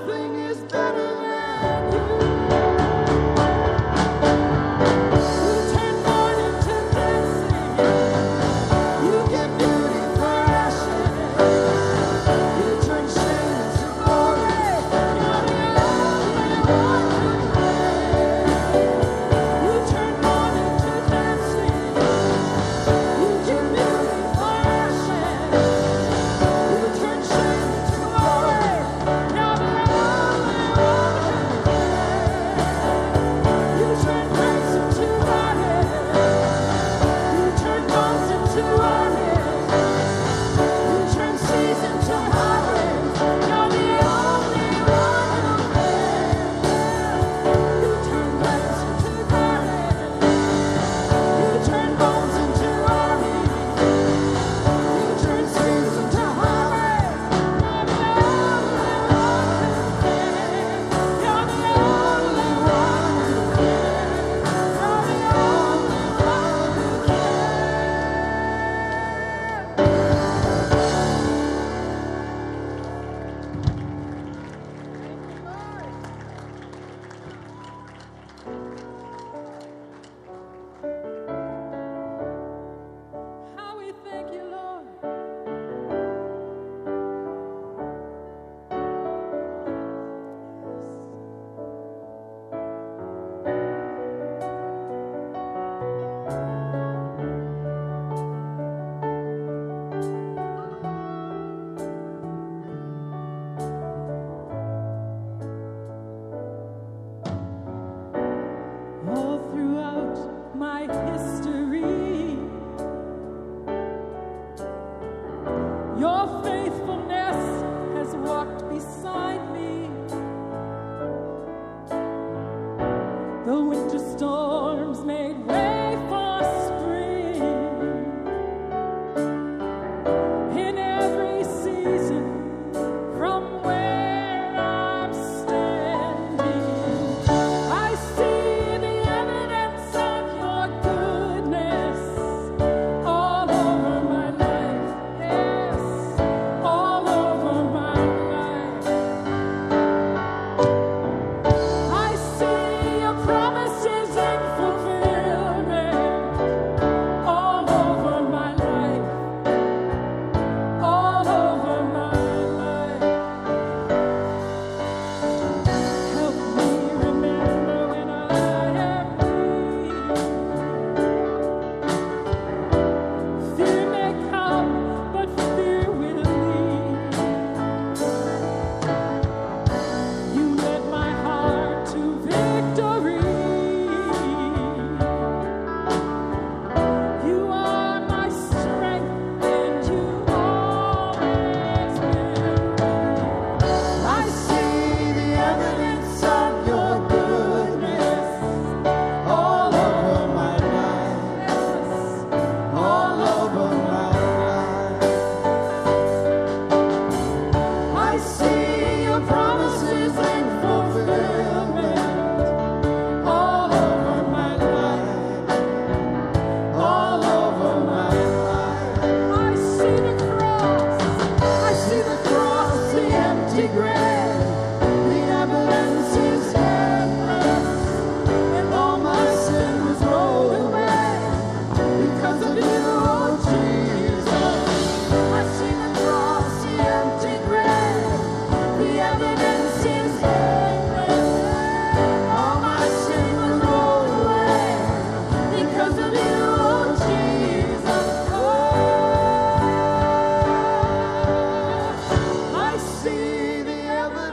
See the evidence.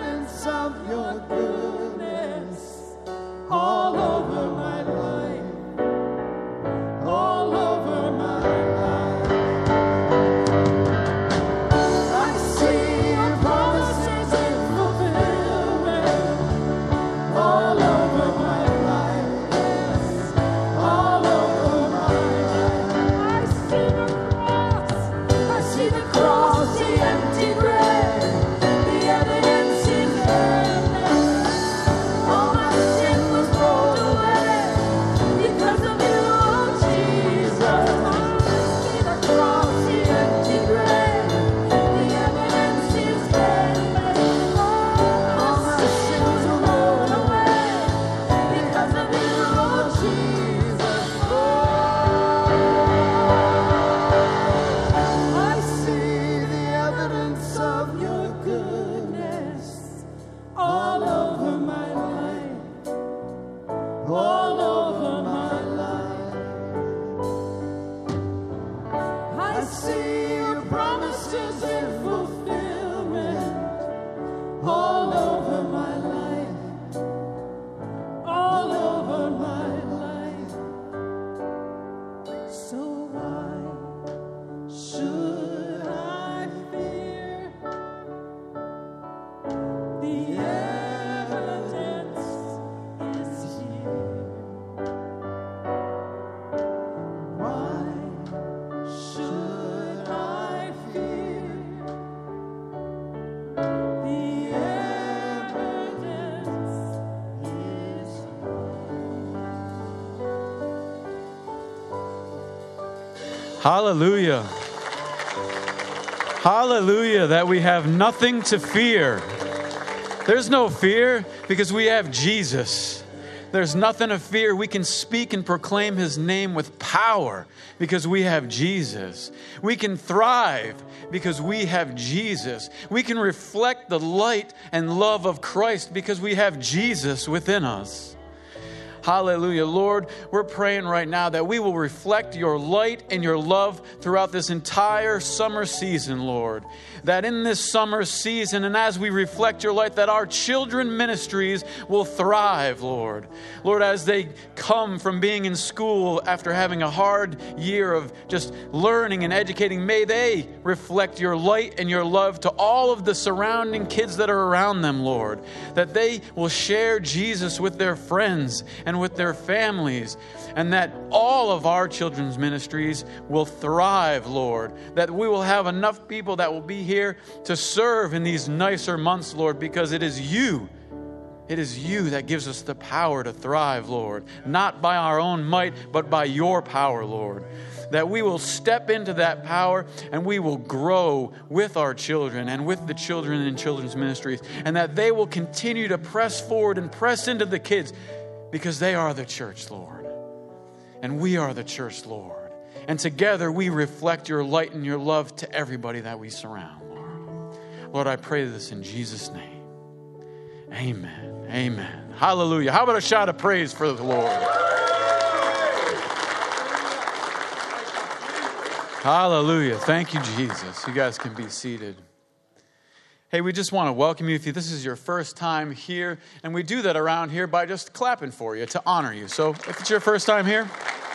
Hallelujah. Hallelujah, that we have nothing to fear. There's no fear because we have Jesus. There's nothing to fear. We can speak and proclaim His name with power because we have Jesus. We can thrive because we have Jesus. We can reflect the light and love of Christ because we have Jesus within us. Hallelujah. Lord, we're praying right now that we will reflect your light and your love throughout this entire summer season, Lord. That in this summer season and as we reflect your light, that our children ministries will thrive, Lord. Lord, as they come from being in school after having a hard year of just learning and educating, may they reflect your light and your love to all of the surrounding kids that are around them, Lord. That they will share Jesus with their friends and with their families, and that all of our children's ministries will thrive, Lord. That we will have enough people that will be here to serve in these nicer months, Lord, because it is you that gives us the power to thrive, Lord. Not by our own might, but by your power, Lord. That we will step into that power and we will grow with our children and with the children in children's ministries, and that they will continue to press forward and press into the kids, because they are the church, Lord. And we are the church, Lord. And together we reflect your light and your love to everybody that we surround, Lord. Lord, I pray this in Jesus' name. Amen. Amen. Hallelujah. How about a shout of praise for the Lord? Hallelujah. Thank you, Jesus. You guys can be seated. Hey, we just want to welcome you if this is your first time here. And we do that around here by just clapping for you to honor you. So if it's your first time here,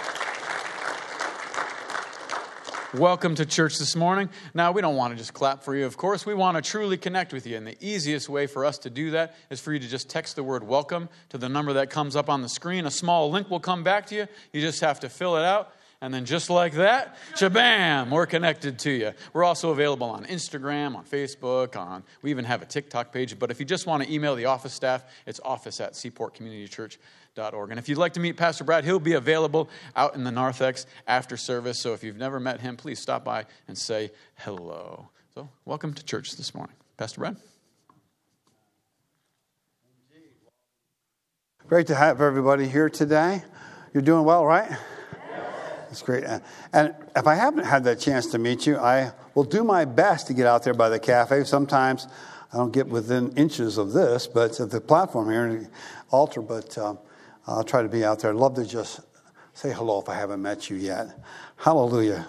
welcome to church this morning. Now, we don't want to just clap for you, of course. We want to truly connect with you. And the easiest way for us to do that is for you to just text the word welcome to the number that comes up on the screen. A small link will come back to you. You just have to fill it out. And then just like that, shabam, we're connected to you. We're also available on Instagram, on Facebook, we even have a TikTok page. But if you just want to email the office staff, it's office@seaportcommunitychurch.org. And if you'd like to meet Pastor Brad, he'll be available out in the narthex after service. So if you've never met him, please stop by and say hello. So welcome to church this morning. Pastor Brad. Great to have everybody here today. You're doing well, right? That's great. And if I haven't had that chance to meet you, I will do my best to get out there by the cafe. Sometimes I don't get within inches of this, but at the platform here, in the altar, but I'll try to be out there. I'd love to just say hello if I haven't met you yet. Hallelujah.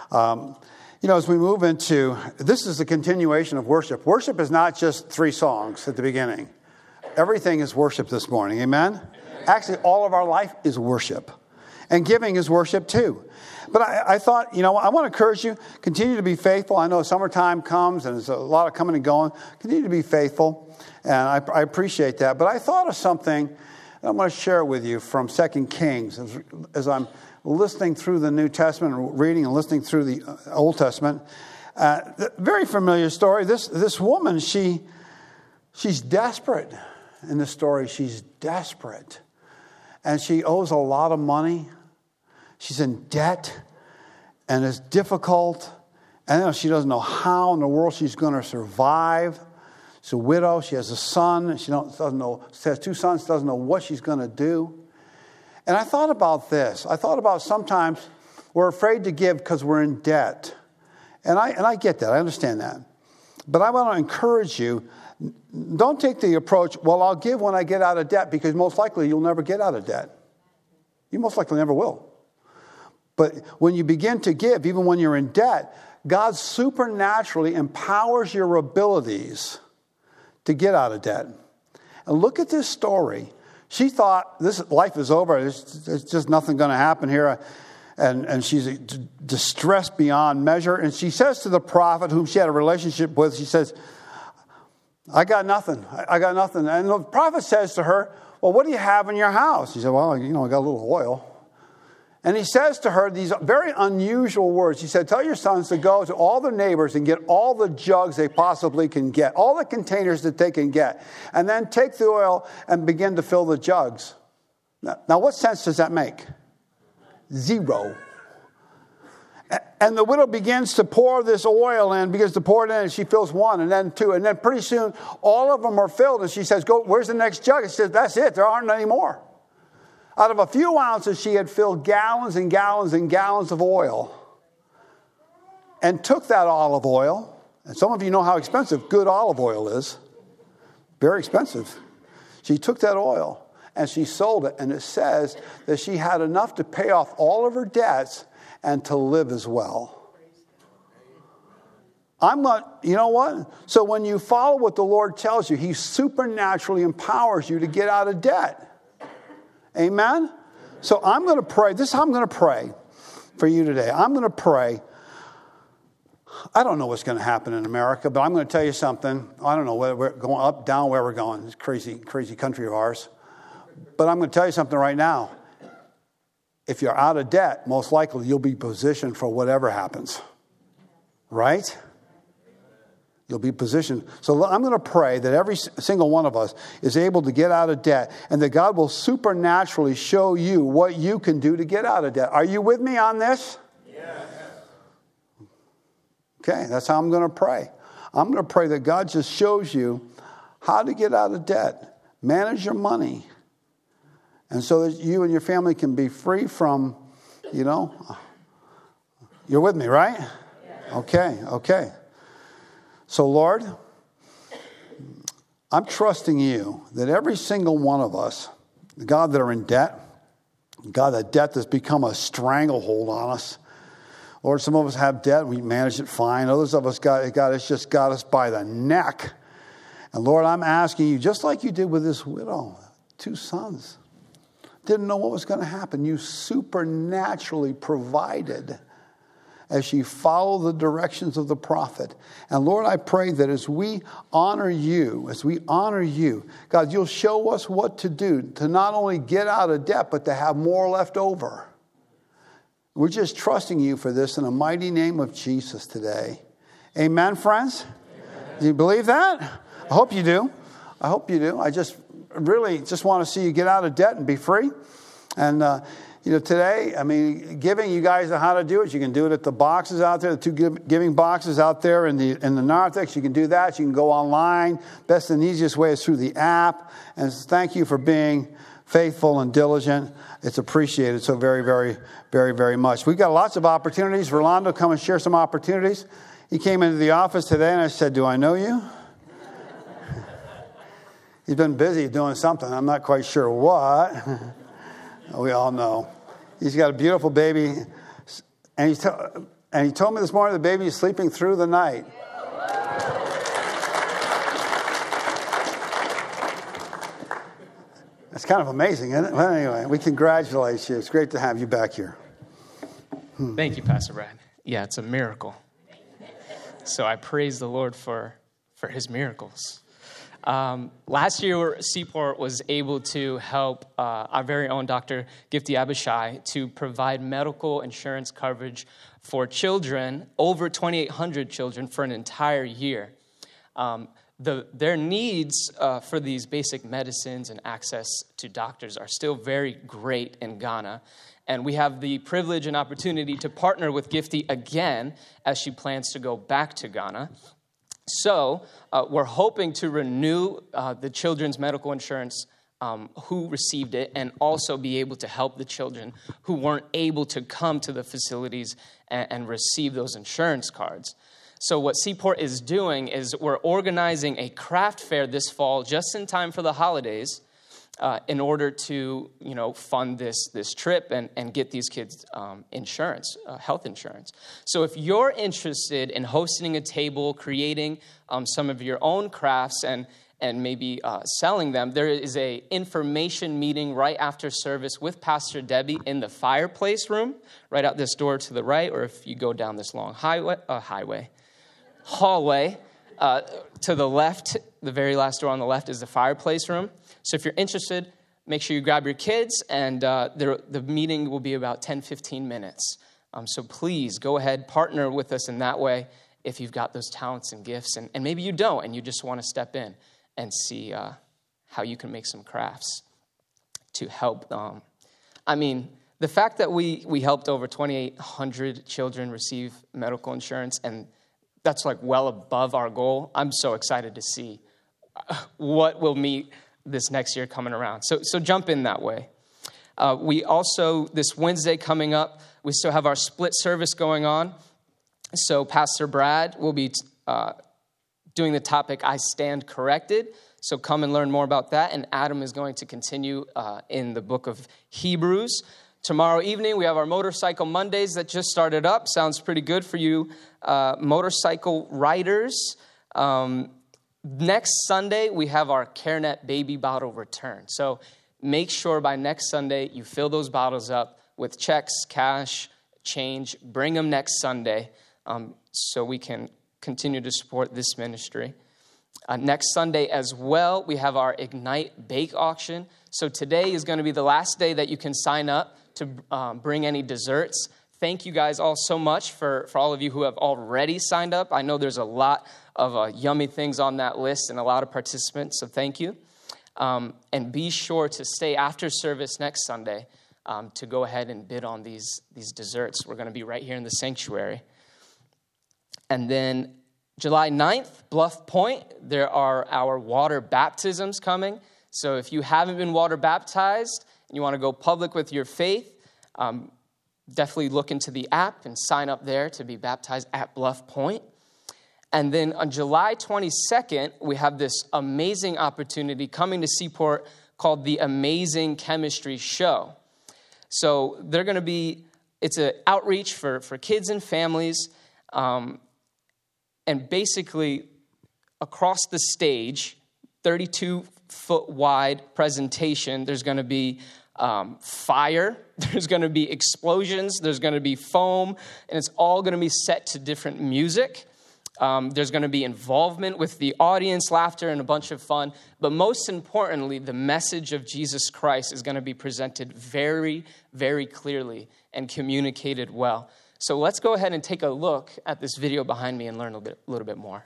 As we move into, this is a continuation of worship. Worship is not just 3 songs at the beginning. Everything is worship this morning. Amen? Actually, all of our life is worship. And giving is worship too. But I thought, I want to encourage you, continue to be faithful. I know summertime comes and there's a lot of coming and going. Continue to be faithful. And I appreciate that. But I thought of something that I'm going to share with you from 2 Kings. As I'm listening through the New Testament, reading and listening through the Old Testament. Very familiar story. This woman, she's desperate in this story. She's desperate. And she owes a lot of money. She's in debt, and it's difficult. And she doesn't know how in the world she's going to survive. She's a widow. She has a son. She has 2 sons. Doesn't know what she's going to do. And I thought about this. I thought about sometimes we're afraid to give because we're in debt, and I get that. I understand that. But I want to encourage you. Don't take the approach, well, I'll give when I get out of debt, because most likely you'll never get out of debt. You most likely never will. But when you begin to give, even when you're in debt, God supernaturally empowers your abilities to get out of debt. And look at this story. She thought, this life is over. There's just nothing going to happen here. And she's distressed beyond measure. And she says to the prophet whom she had a relationship with, she says, I got nothing. I got nothing. And the prophet says to her, well, what do you have in your house? She said, well, I got a little oil. And he says to her these very unusual words. He said, tell your sons to go to all the neighbors and get all the jugs they possibly can get, all the containers that they can get, and then take the oil and begin to fill the jugs. Now what sense does that make? Zero. And the widow begins to pour this oil in, begins to pour it in, and she fills one, and then two. And then pretty soon, all of them are filled. And she says, "Go, where's the next jug?" She says, "That's it. There aren't any more." Out of a few ounces, she had filled gallons and gallons and gallons of oil. And took that olive oil. And some of you know how expensive good olive oil is. Very expensive. She took that oil and she sold it. And it says that she had enough to pay off all of her debts and to live as well. I'm not, you know what? So when you follow what the Lord tells you, he supernaturally empowers you to get out of debt. Amen? So I'm going to pray. This is how I'm going to pray for you today. I'm going to pray. I don't know what's going to happen in America, but I'm going to tell you something. I don't know whether we're going up, down, where we're going. It's crazy, crazy country of ours. But I'm going to tell you something right now. If you're out of debt, most likely you'll be positioned for whatever happens. Right? You'll be positioned. So I'm going to pray that every single one of us is able to get out of debt and that God will supernaturally show you what you can do to get out of debt. Are you with me on this? Yes. Okay, that's how I'm going to pray. I'm going to pray that God just shows you how to get out of debt, manage your money, and so that you and your family can be free from, you're with me, right? Yes. Okay. So, Lord, I'm trusting you that every single one of us, God, that are in debt, God, that debt has become a stranglehold on us. Lord, some of us have debt, we manage it fine. Others of us, God, it's just got us by the neck. And Lord, I'm asking you, just like you did with this widow, 2 sons, didn't know what was going to happen. You supernaturally provided as she followed the directions of the prophet. And Lord, I pray that as we honor you, God, you'll show us what to do to not only get out of debt, but to have more left over. We're just trusting you for this in the mighty name of Jesus today. Amen, friends? Amen. Do you believe that? I hope you do. I just really want to see you get out of debt and be free. And, today, giving, you guys know how to do it. You can do it at the boxes out there, the 2 giving boxes out there in the narthex. You can do that. You can go online. Best and easiest way is through the app. And thank you for being faithful and diligent. It's appreciated so very, very, very, very much. We've got lots of opportunities. Rolando, come and share some opportunities. He came into the office today and I said, "Do I know you?" He's been busy doing something. I'm not quite sure what. We all know. He's got a beautiful baby. And he told me this morning the baby is sleeping through the night. It's kind of amazing, isn't it? Well, anyway, we congratulate you. It's great to have you back here. Thank you, Pastor Brad. Yeah, it's a miracle. So I praise the Lord for his miracles. Last year, Seaport was able to help our very own Dr. Gifty Abishai to provide medical insurance coverage for children, over 2,800 children, for an entire year. Their needs for these basic medicines and access to doctors are still very great in Ghana. And we have the privilege and opportunity to partner with Gifty again as she plans to go back to Ghana. So we're hoping to renew the children's medical insurance who received it and also be able to help the children who weren't able to come to the facilities and receive those insurance cards. So what Seaport is doing is we're organizing a craft fair this fall just in time for the holidays in order to, fund this trip and get these kids insurance, health insurance. So if you're interested in hosting a table, creating some of your own crafts and maybe selling them, there is a information meeting right after service with Pastor Debbie in the fireplace room, right out this door to the right, or if you go down this long hallway, to the left, the very last door on the left is the fireplace room. So if you're interested, make sure you grab your kids, and the meeting will be about 10-15 minutes. So please go ahead, partner with us in that way if you've got those talents and gifts, and maybe you don't, and you just want to step in and see how you can make some crafts to help them. the fact that we helped over 2,800 children receive medical insurance, and that's like well above our goal, I'm so excited to see what we'll meet this next year coming around. So jump in that way. We also, this Wednesday coming up, we still have our split service going on. So Pastor Brad will be doing the topic, I Stand Corrected. So come and learn more about that. And Adam is going to continue in the book of Hebrews. Tomorrow evening, we have our Motorcycle Mondays that just started up. Sounds pretty good for you motorcycle riders. Next Sunday, we have our CareNet baby bottle return. So make sure by next Sunday, you fill those bottles up with checks, cash, change. Bring them next Sunday so we can continue to support this ministry. Next Sunday as well, we have our Ignite Bake Auction. So today is going to be the last day that you can sign up to bring any desserts. Thank you guys all so much for all of you who have already signed up. I know there's a lot of yummy things on that list and a lot of participants, so thank you. And be sure to stay after service next Sunday to go ahead and bid on these desserts. We're going to be right here in the sanctuary. And then July 9th, Bluff Point, there are our water baptisms coming. So if you haven't been water baptized and you want to go public with your faith, definitely look into the app and sign up there to be baptized at Bluff Point. And then on July 22nd, we have this amazing opportunity coming to Seaport called the Amazing Chemistry Show. So they're going to be, it's an outreach for kids and families. And basically, across the stage, 32-foot wide presentation, there's going to be fire, there's going to be explosions, there's going to be foam, and it's all going to be set to different music. There's going to be involvement with the audience, laughter, and a bunch of fun. But most importantly, the message of Jesus Christ is going to be presented very, very clearly and communicated well. So let's go ahead and take a look at this video behind me and learn a little bit more.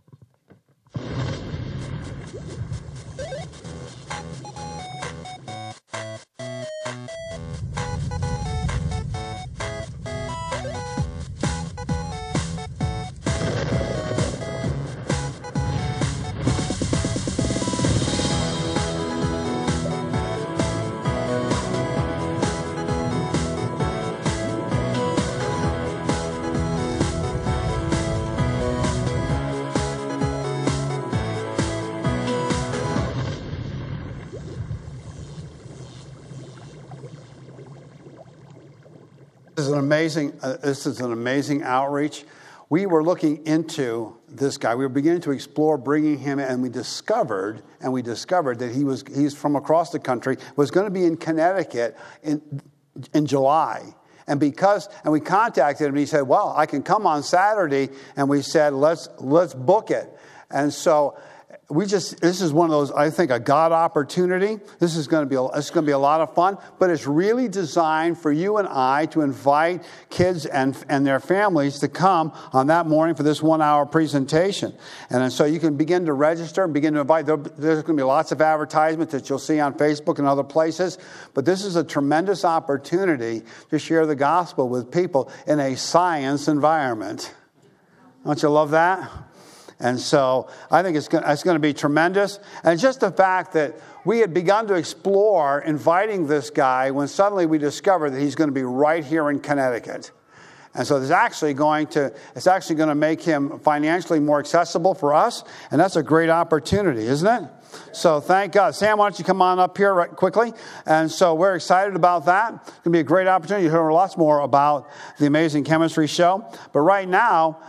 This is an amazing outreach. We were looking into this guy. We were beginning to explore bringing him in, and we discovered that he's from across the country, was going to be in Connecticut in July. And we contacted him, and he said, well, I can come on Saturday. And we said, let's book it. And so this is one of those, I think, a God opportunity. This is going to be a lot of fun, but it's really designed for you and I to invite kids and their families to come on that morning for this 1-hour presentation. And so you can begin to register and begin to invite. There's going to be lots of advertisements that you'll see on Facebook and other places, but this is a tremendous opportunity to share the gospel with people in a science environment. Don't you love that? And so I think it's going to be tremendous. And just the fact that we had begun to explore inviting this guy when suddenly we discovered that he's going to be right here in Connecticut. And so it's actually going to make him financially more accessible for us. And that's a great opportunity, isn't it? So thank God. Sam, why don't you come on up here right quickly? And so we're excited about that. It's going to be a great opportunity. You'll hear lots more about the Amazing Chemistry Show. But right now,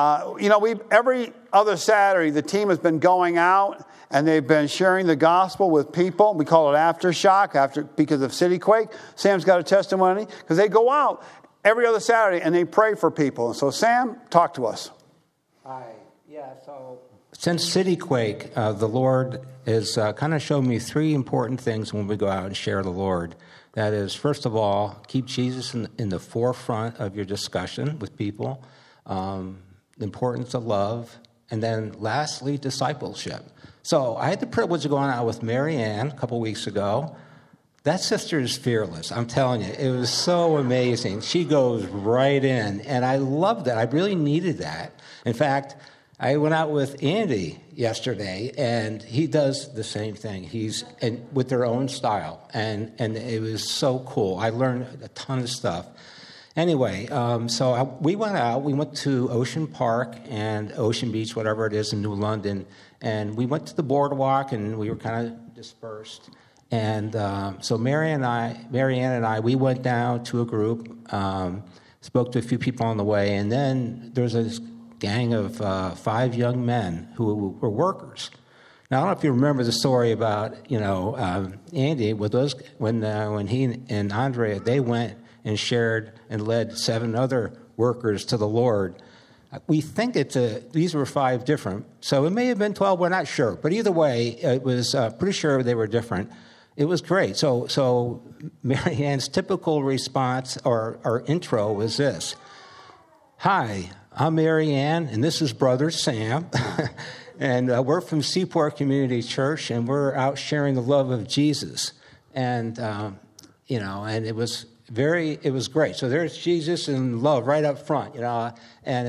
every other Saturday, the team has been going out and they've been sharing the gospel with people. We call it Aftershock because of CityQuake. Sam's got a testimony because they go out every other Saturday and they pray for people. And so, Sam, talk to us. Hi. Yeah, so since CityQuake, the Lord has kind of shown me 3 important things when we go out and share the Lord. That is, first of all, keep Jesus in the forefront of your discussion with people. The importance of love, and then lastly, discipleship. So I had the privilege of going out with Mary Ann a couple weeks ago That sister is fearless. I'm telling you, it was so amazing. She goes right in, and I love that. I really needed that. In fact, I went out with Andy yesterday, and he does the same thing. He's with their own style, and it was so cool. I learned a ton of stuff. Anyway, we went out. We went to Ocean Park and Ocean Beach, whatever it is, in New London, and we went to the boardwalk, and we were kind of dispersed. And so Marianne and I, we went down to a group, spoke to a few people on the way, and then there was this gang of 5 young men who were workers. Now, I don't know if you remember the story about, Andy, with those when he and Andrea, they went and shared and led 7 other workers to the Lord. We think these were 5 different, so it may have been 12, we're not sure. But either way, it was pretty sure they were different. It was great. So Marianne's typical response or intro was this: "Hi, I'm Marianne, and this is Brother Sam, and we're from Seaport Community Church, and we're out sharing the love of Jesus." And and it was great. So there's Jesus and love right up front, and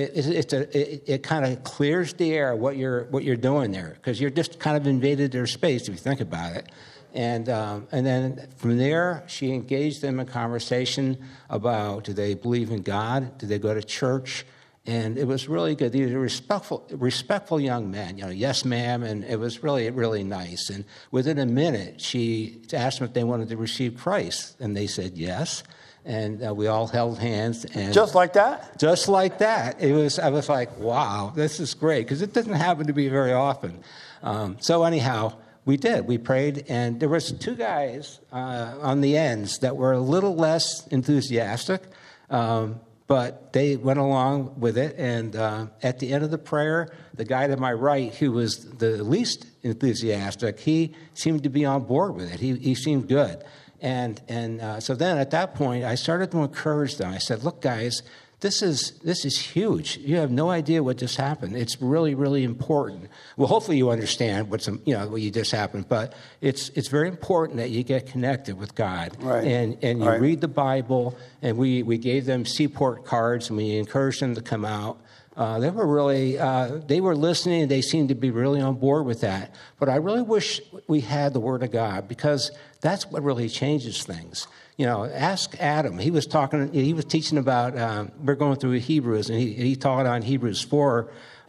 it kind of clears the air what you're doing there, because you're just kind of invaded their space if you think about it. And then from there, she engaged them in conversation about, do they believe in God? Do they go to church? And it was really good. These are respectful young men, yes, ma'am, and it was really, really nice. And within a minute, she asked them if they wanted to receive Christ, and they said yes. And we all held hands. And just like that? Just like that. I was like, wow, this is great, because it doesn't happen to be very often. So anyhow, we did. We prayed, and there was 2 guys on the ends that were a little less enthusiastic, but they went along with it. And at the end of the prayer, the guy to my right, who was the least enthusiastic, he seemed to be on board with it. He seemed good. And so then at that point, I started to encourage them. I said, "Look, guys, this is huge. You have no idea what just happened. It's really, really important. Well, hopefully you understand what you just happened, but it's very important that you get connected with God, right. and you read the Bible." And we gave them Seaport cards, and we encouraged them to come out. They were really they were listening, and they seemed to be really on board with that. But I really wish we had the Word of God, because that's what really changes things. Ask Adam. He was teaching about, we're going through Hebrews, and he taught on Hebrews 4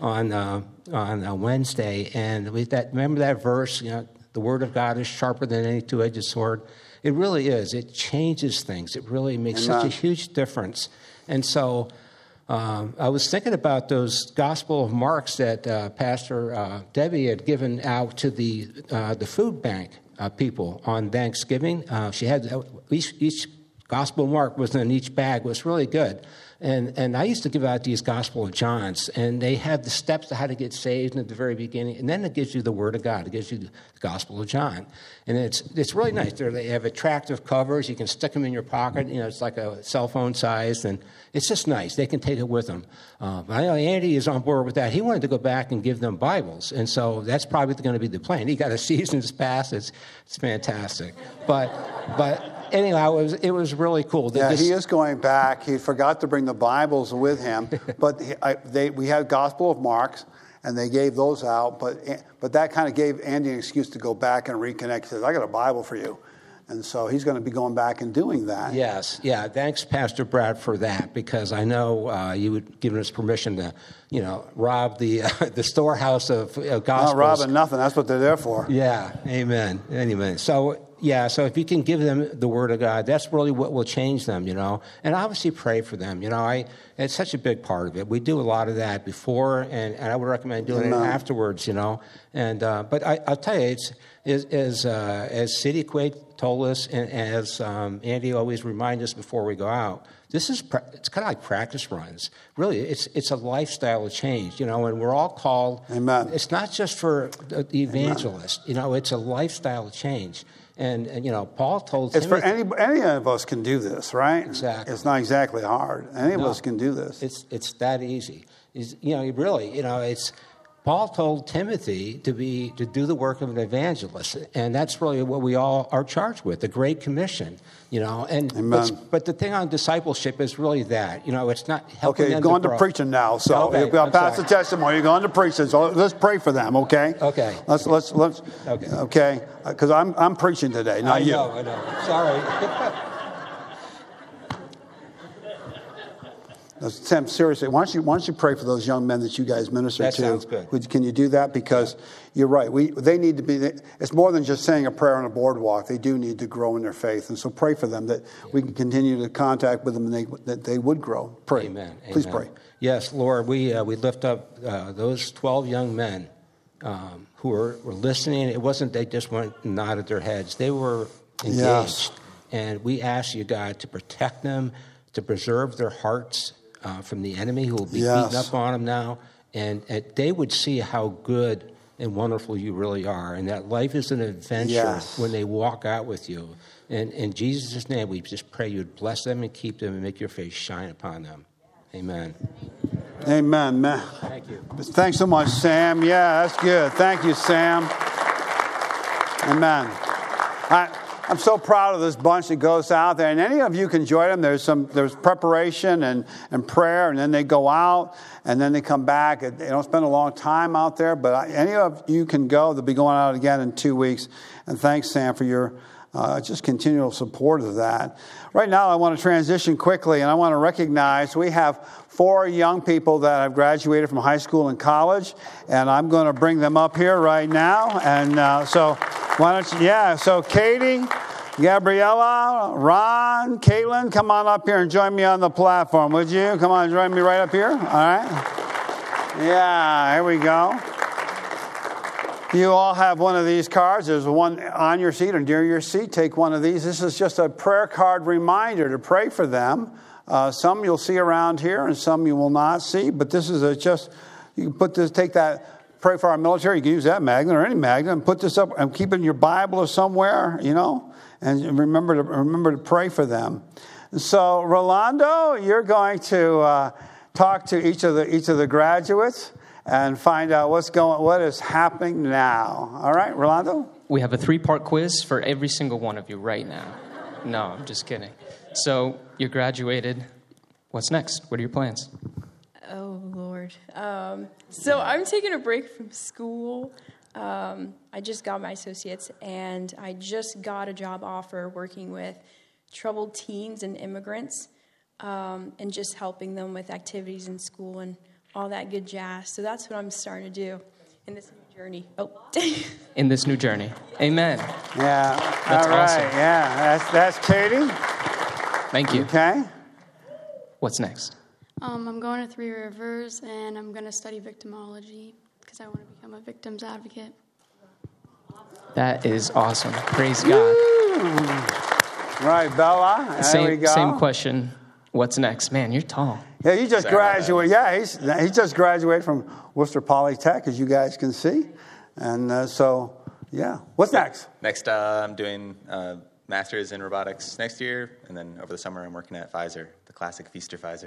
on Wednesday. And remember that verse, the Word of God is sharper than any two-edged sword. It really is. It changes things. It really makes such a huge difference. And so I was thinking about those Gospel of Marks that Pastor Debbie had given out to the food bank people on Thanksgiving. She had each Gospel Mark was in each bag. It was really good. And I used to give out these Gospel of Johns, and they had the steps to how to get saved at the very beginning, and then it gives you the Word of God. It gives you the Gospel of John. And it's really nice. They have attractive covers. You can stick them in your pocket. It's like a cell phone size, and it's just nice. They can take it with them. But I know Andy is on board with that. He wanted to go back and give them Bibles, and so that's probably going to be the plan. He got a season's pass. It's fantastic. But anyhow, it was really cool. He is going back. He forgot to bring the Bibles with him, but we had Gospel of Mark, and they gave those out. But that kind of gave Andy an excuse to go back and reconnect. He says, "I got a Bible for you." And so he's going to be going back and doing that. Yes, yeah. Thanks, Pastor Brad, for that, because I know you had given us permission to, rob the storehouse of Gospels. Not robbing nothing. That's what they're there for. Yeah, amen. So if you can give them the Word of God, that's really what will change them, And obviously pray for them. It's such a big part of it. We do a lot of that before, and I would recommend doing it afterwards, And but I'll tell you, as City Quake told us, and as Andy always reminds us before we go out, it's kind of like practice runs. Really, it's a lifestyle change, and we're all called. Amen. It's not just for the evangelist, it's a lifestyle change. And Paul told it's Timothy, for any of us can do this, right? Exactly. It's not exactly hard. Any of us can do this. It's that easy. Really, Paul told Timothy to do the work of an evangelist, and that's really what we all are charged with, the Great Commission, And but the thing on discipleship is really that, it's not helping. Okay, you're going to preaching now, so okay, you're going to pass the testimony. You're going to preaching, so let's pray for them, okay? Okay. Let's okay, because I'm preaching today, not you. I know. Sorry. Sam, seriously, why don't you pray for those young men that you guys minister to? That sounds good. Can you do that? Because you're right. They need to be. It's more than just saying a prayer on a boardwalk. They do need to grow in their faith, and so pray for them that we can continue to contact with them and that they would grow. Pray. Amen. Please pray. Yes, Lord, we lift up those 12 young men who were listening. It wasn't they just went and nodded their heads. They were engaged, Yes. and we ask you, God, to protect them, to preserve their hearts from the enemy who will be beating up on them now, and they would see how good and wonderful you really are, and that life is an adventure when they walk out with you. And in Jesus' name, we just pray you would bless them and keep them and make your face shine upon them. Amen. Amen, man. Thank you. Thanks so much, Sam. Yeah, that's good. Thank you, Sam. Amen. I'm so proud of this bunch that goes out there, and any of you can join them. There's preparation and prayer, and then they go out, and then they come back. They don't spend a long time out there, but any of you can go. They'll be going out again in 2 weeks. And thanks, Sam, for your just continual support of that. Right now, I want to transition quickly, and I want to recognize we have 4 young people that have graduated from high school and college, and I'm going to bring them up here right now. And so why don't you, so Katie, Gabriella, Ron, Caitlin, come on up here and join me on the platform, would you? Come on, join me right up here, all right? Yeah, here we go. You all have one of these cards. There's one on your seat or near your seat. Take one of these. This is just a prayer card reminder to pray for them. Some you'll see around here and some you will not see. But this is you can put this, take that, pray for our military. You can use that magnet or any magnet and put this up and keep it in your Bible or somewhere, and remember to pray for them. So, Rolando, you're going to talk to each of the graduates and find out what is happening now. All right, Rolando? We have a 3-part quiz for every single one of you right now. No, I'm just kidding. So you graduated. What's next? What are your plans? Oh, Lord. So I'm taking a break from school. I just got my associates, and I just got a job offer working with troubled teens and immigrants, and just helping them with activities in school and all that good jazz. So that's what I'm starting to do in this new journey. In this new journey. Amen. Yeah. That's all right. awesome. Yeah. That's Katie. Thank you. Okay. What's next? I'm going to Three Rivers, and I'm going to study victimology because I want to become a victim's advocate. That is awesome. Praise God. Right, Bella. There we go. Same question. What's next? Man, you're tall. Yeah, you just graduated. Yeah, he just graduated from Worcester Polytech, as you guys can see. And so, yeah. What's next? Next, I'm doing master's in robotics next year, and then over the summer I'm working at Pfizer, the classic Feaster Pfizer.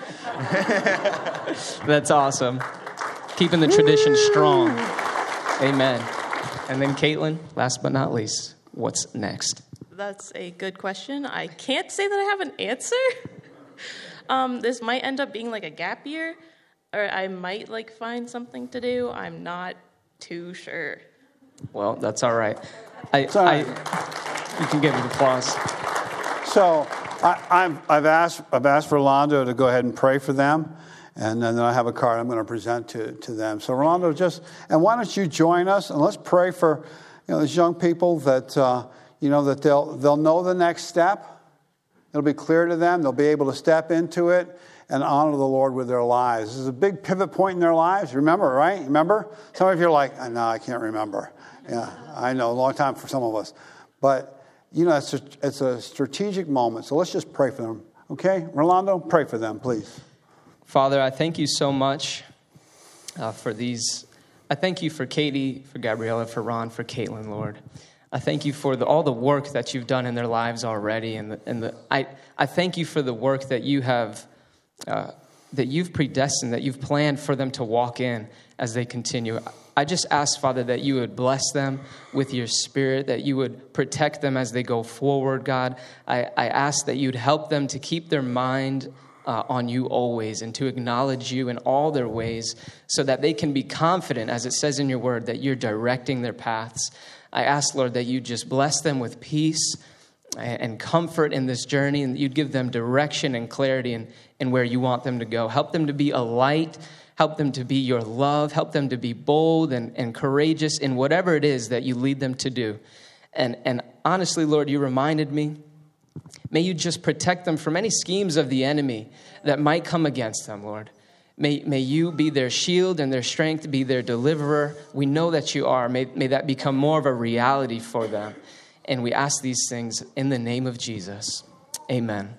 That's awesome. Keeping the tradition strong. Amen. And then Caitlin, last but not least, what's next? That's a good question. I can't say that I have an answer. This might end up being like a gap year, or I might find something to do. I'm not too sure. Well, that's all right. You can give an applause. So I've asked Rolando to go ahead and pray for them, and then I have a card I'm going to present to them. So Rolando, and why don't you join us and let's pray for these young people that that they'll know the next step. It'll be clear to them. They'll be able to step into it and honor the Lord with their lives. This is a big pivot point in their lives. Remember, right? Remember? Some of you are like, no, I can't remember. Yeah, I know, a long time for some of us. But, it's a strategic moment. So let's just pray for them. Okay? Rolando, pray for them, please. Father, I thank you so much for these. I thank you for Katie, for Gabriella, for Ron, for Caitlin, Lord. I thank you for all the work that you've done in their lives already, I thank you for the work that you have that you've predestined, that you've planned for them to walk in as they continue. I just ask, Father, that you would bless them with your Spirit, that you would protect them as they go forward, God. I ask that you'd help them to keep their mind on you always and to acknowledge you in all their ways so that they can be confident, as it says in your word, that you're directing their paths. I ask, Lord, that you just bless them with peace and comfort in this journey, and that you'd give them direction and clarity in where you want them to go. Help them to be a light. Help them to be your love. Help them to be bold and courageous in whatever it is that you lead them to do. And honestly, Lord, you reminded me, may you just protect them from any schemes of the enemy that might come against them, Lord. May you be their shield and their strength, be their deliverer. We know that you are. May that become more of a reality for them. And we ask these things in the name of Jesus. Amen.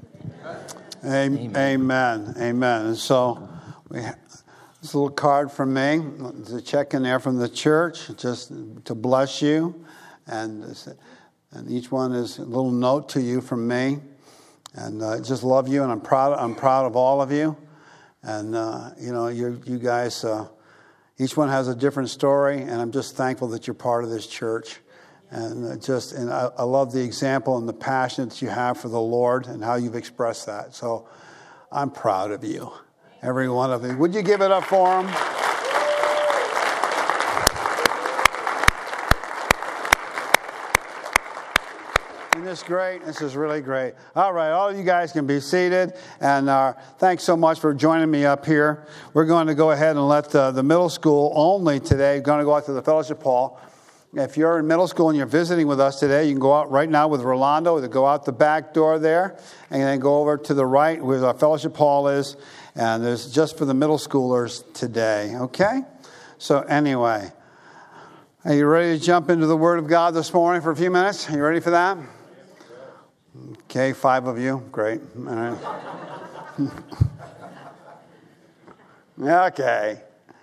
Amen. And so we have this little card from me. There's a check in there from the church just to bless you. And each one is a little note to you from me. And I just love you, and I'm proud of all of you. And, you guys, each one has a different story, and I'm just thankful that you're part of this church. And I love the example and the passion that you have for the Lord and how you've expressed that. So I'm proud of you, every one of you. Would you give it up for them? Isn't this great? This is really great. All right, all of you guys can be seated. And thanks so much for joining me up here. We're going to go ahead and let the middle school only today, going to go out to the fellowship hall. If you're in middle school and you're visiting with us today, you can go out right now with Rolando, to go out the back door there, and then go over to the right where our fellowship hall is. And there's just for the middle schoolers today, okay? So anyway, are you ready to jump into the Word of God this morning for a few minutes? Are you ready for that? Okay, 5 of you. Great. All right. Okay.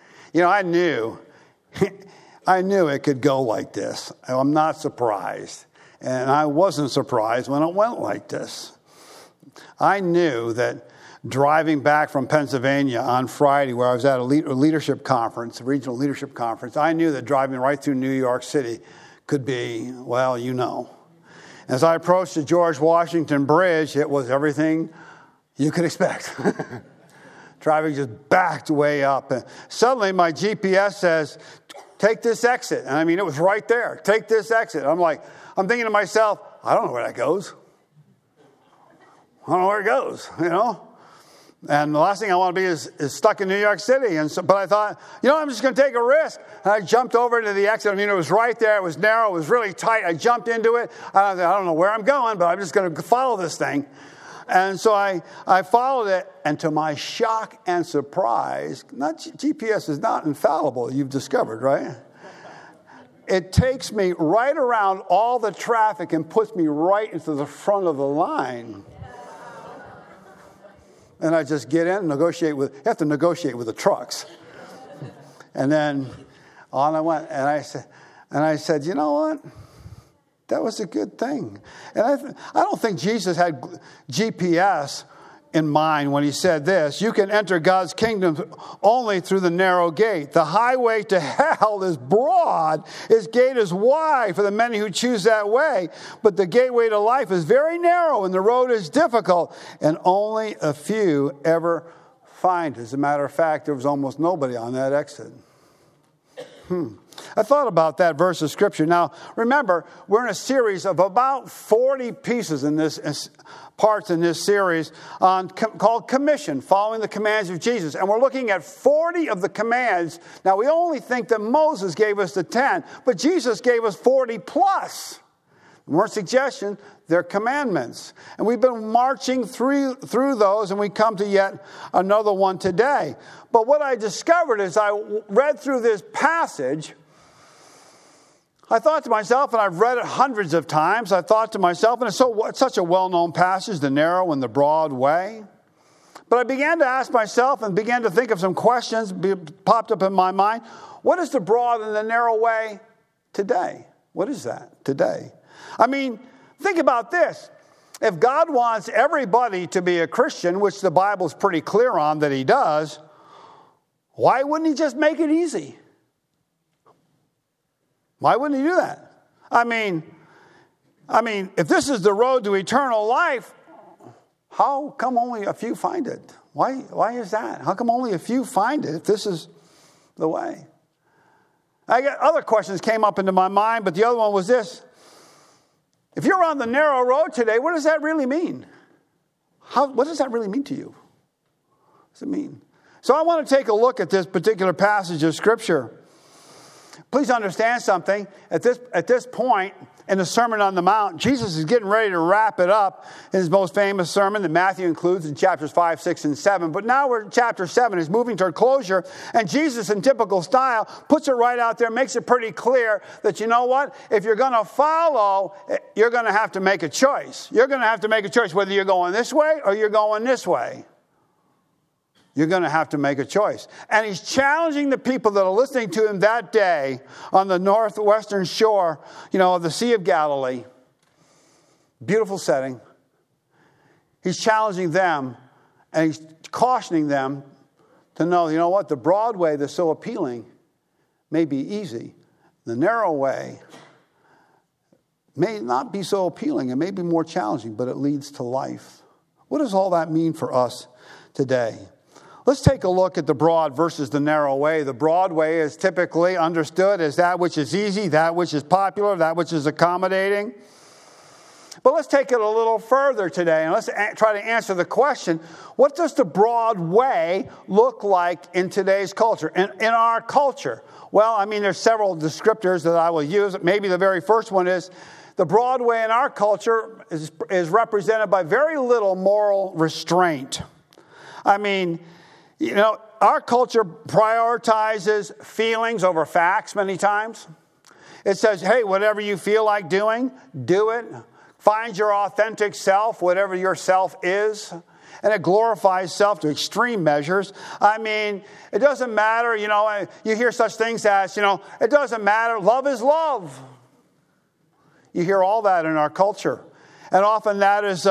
I knew it could go like this. I'm not surprised. And I wasn't surprised when it went like this. I knew that driving back from Pennsylvania on Friday, where I was at a leadership conference, a regional leadership conference, I knew that driving right through New York City could be, well, you know. As I approached the George Washington Bridge, it was everything you could expect. Traffic just backed way up. And suddenly my GPS says, take this exit. And I mean, it was right there. Take this exit. I'm thinking to myself, I don't know where that goes. I don't know where it goes, And the last thing I want to be is stuck in New York City. But I thought, I'm just going to take a risk. And I jumped over to the exit. I mean, it was right there. It was narrow. It was really tight. I jumped into it. I don't know where I'm going, but I'm just going to follow this thing. And so I followed it. And to my shock and surprise, GPS is not infallible, you've discovered, right? It takes me right around all the traffic and puts me right into the front of the line. And I just get in and you have to negotiate with the trucks. And then on I went, and I said, you know what? That was a good thing. And I don't think Jesus had GPS in mind when he said this. You can enter God's kingdom only through the narrow gate. The highway to hell is broad. Its gate is wide for the many who choose that way. But the gateway to life is very narrow and the road is difficult. And only a few ever find it. As a matter of fact, there was almost nobody on that exit. I thought about that verse of Scripture. Now, remember, we're in a series of about 40 pieces in this parts in this series called Commission, following the commands of Jesus. And we're looking at 40 of the commands. Now, we only think that Moses gave us the 10, but Jesus gave us 40 plus. They weren't suggestions, they're commandments. And we've been marching through those, and we come to yet another one today. But what I discovered as I read through this passage, I thought to myself, and I've read it hundreds of times, I thought to myself, and it's such a well-known passage, the narrow and the broad way. But I began to ask myself and began to think of some questions popped up in my mind. What is the broad and the narrow way today? What is that today? I mean, think about this. if God wants everybody to be a Christian, which the Bible's pretty clear on that he does, why wouldn't he just make it easy? Why wouldn't he do that? I mean, if this is the road to eternal life, how come only a few find it? Why is that? How come only a few find it if this is the way? I got other questions came up into my mind, but the other one was this. If you're on the narrow road today, what does that really mean? What does that really mean to you? What does it mean? So I want to take a look at this particular passage of Scripture. Please understand something. At this point in the Sermon on the Mount, Jesus is getting ready to wrap it up in his most famous sermon that Matthew includes in chapters 5, 6, and 7. But now we're in chapter 7. It's moving toward closure. And Jesus, in typical style, puts it right out there, makes it pretty clear that, you know what? If you're going to follow, you're going to have to make a choice. You're going to have to make a choice whether you're going this way or you're going this way. You're going to have to make a choice. And he's challenging the people that are listening to him that day on the northwestern shore, of the Sea of Galilee. Beautiful setting. He's challenging them and he's cautioning them to know, you know what? The broad way that's so appealing may be easy. The narrow way may not be so appealing. It may be more challenging, but it leads to life. What does all that mean for us today? Let's take a look at the broad versus the narrow way. The broad way is typically understood as that which is easy, that which is popular, that which is accommodating. But let's take it a little further today, and let's try to answer the question, what does the broad way look like in today's culture, in our culture? Well, there's several descriptors that I will use. Maybe the very first one is the broad way in our culture is represented by very little moral restraint. Our culture prioritizes feelings over facts many times. It says, hey, whatever you feel like doing, do it. Find your authentic self, whatever your self is. And it glorifies self to extreme measures. It doesn't matter, you hear such things as, it doesn't matter, love is love. You hear all that in our culture. And often that is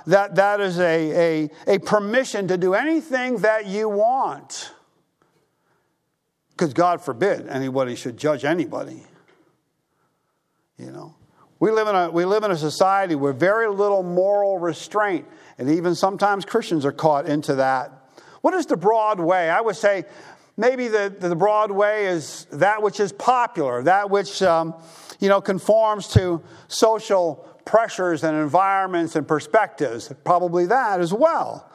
a permission to do anything that you want. Because God forbid anybody should judge anybody. We live in a society with very little moral restraint. And even sometimes Christians are caught into that. What is the broad way? I would say maybe the broad way is that which is popular, that which conforms to social pressures and environments and perspectives. Probably that as well.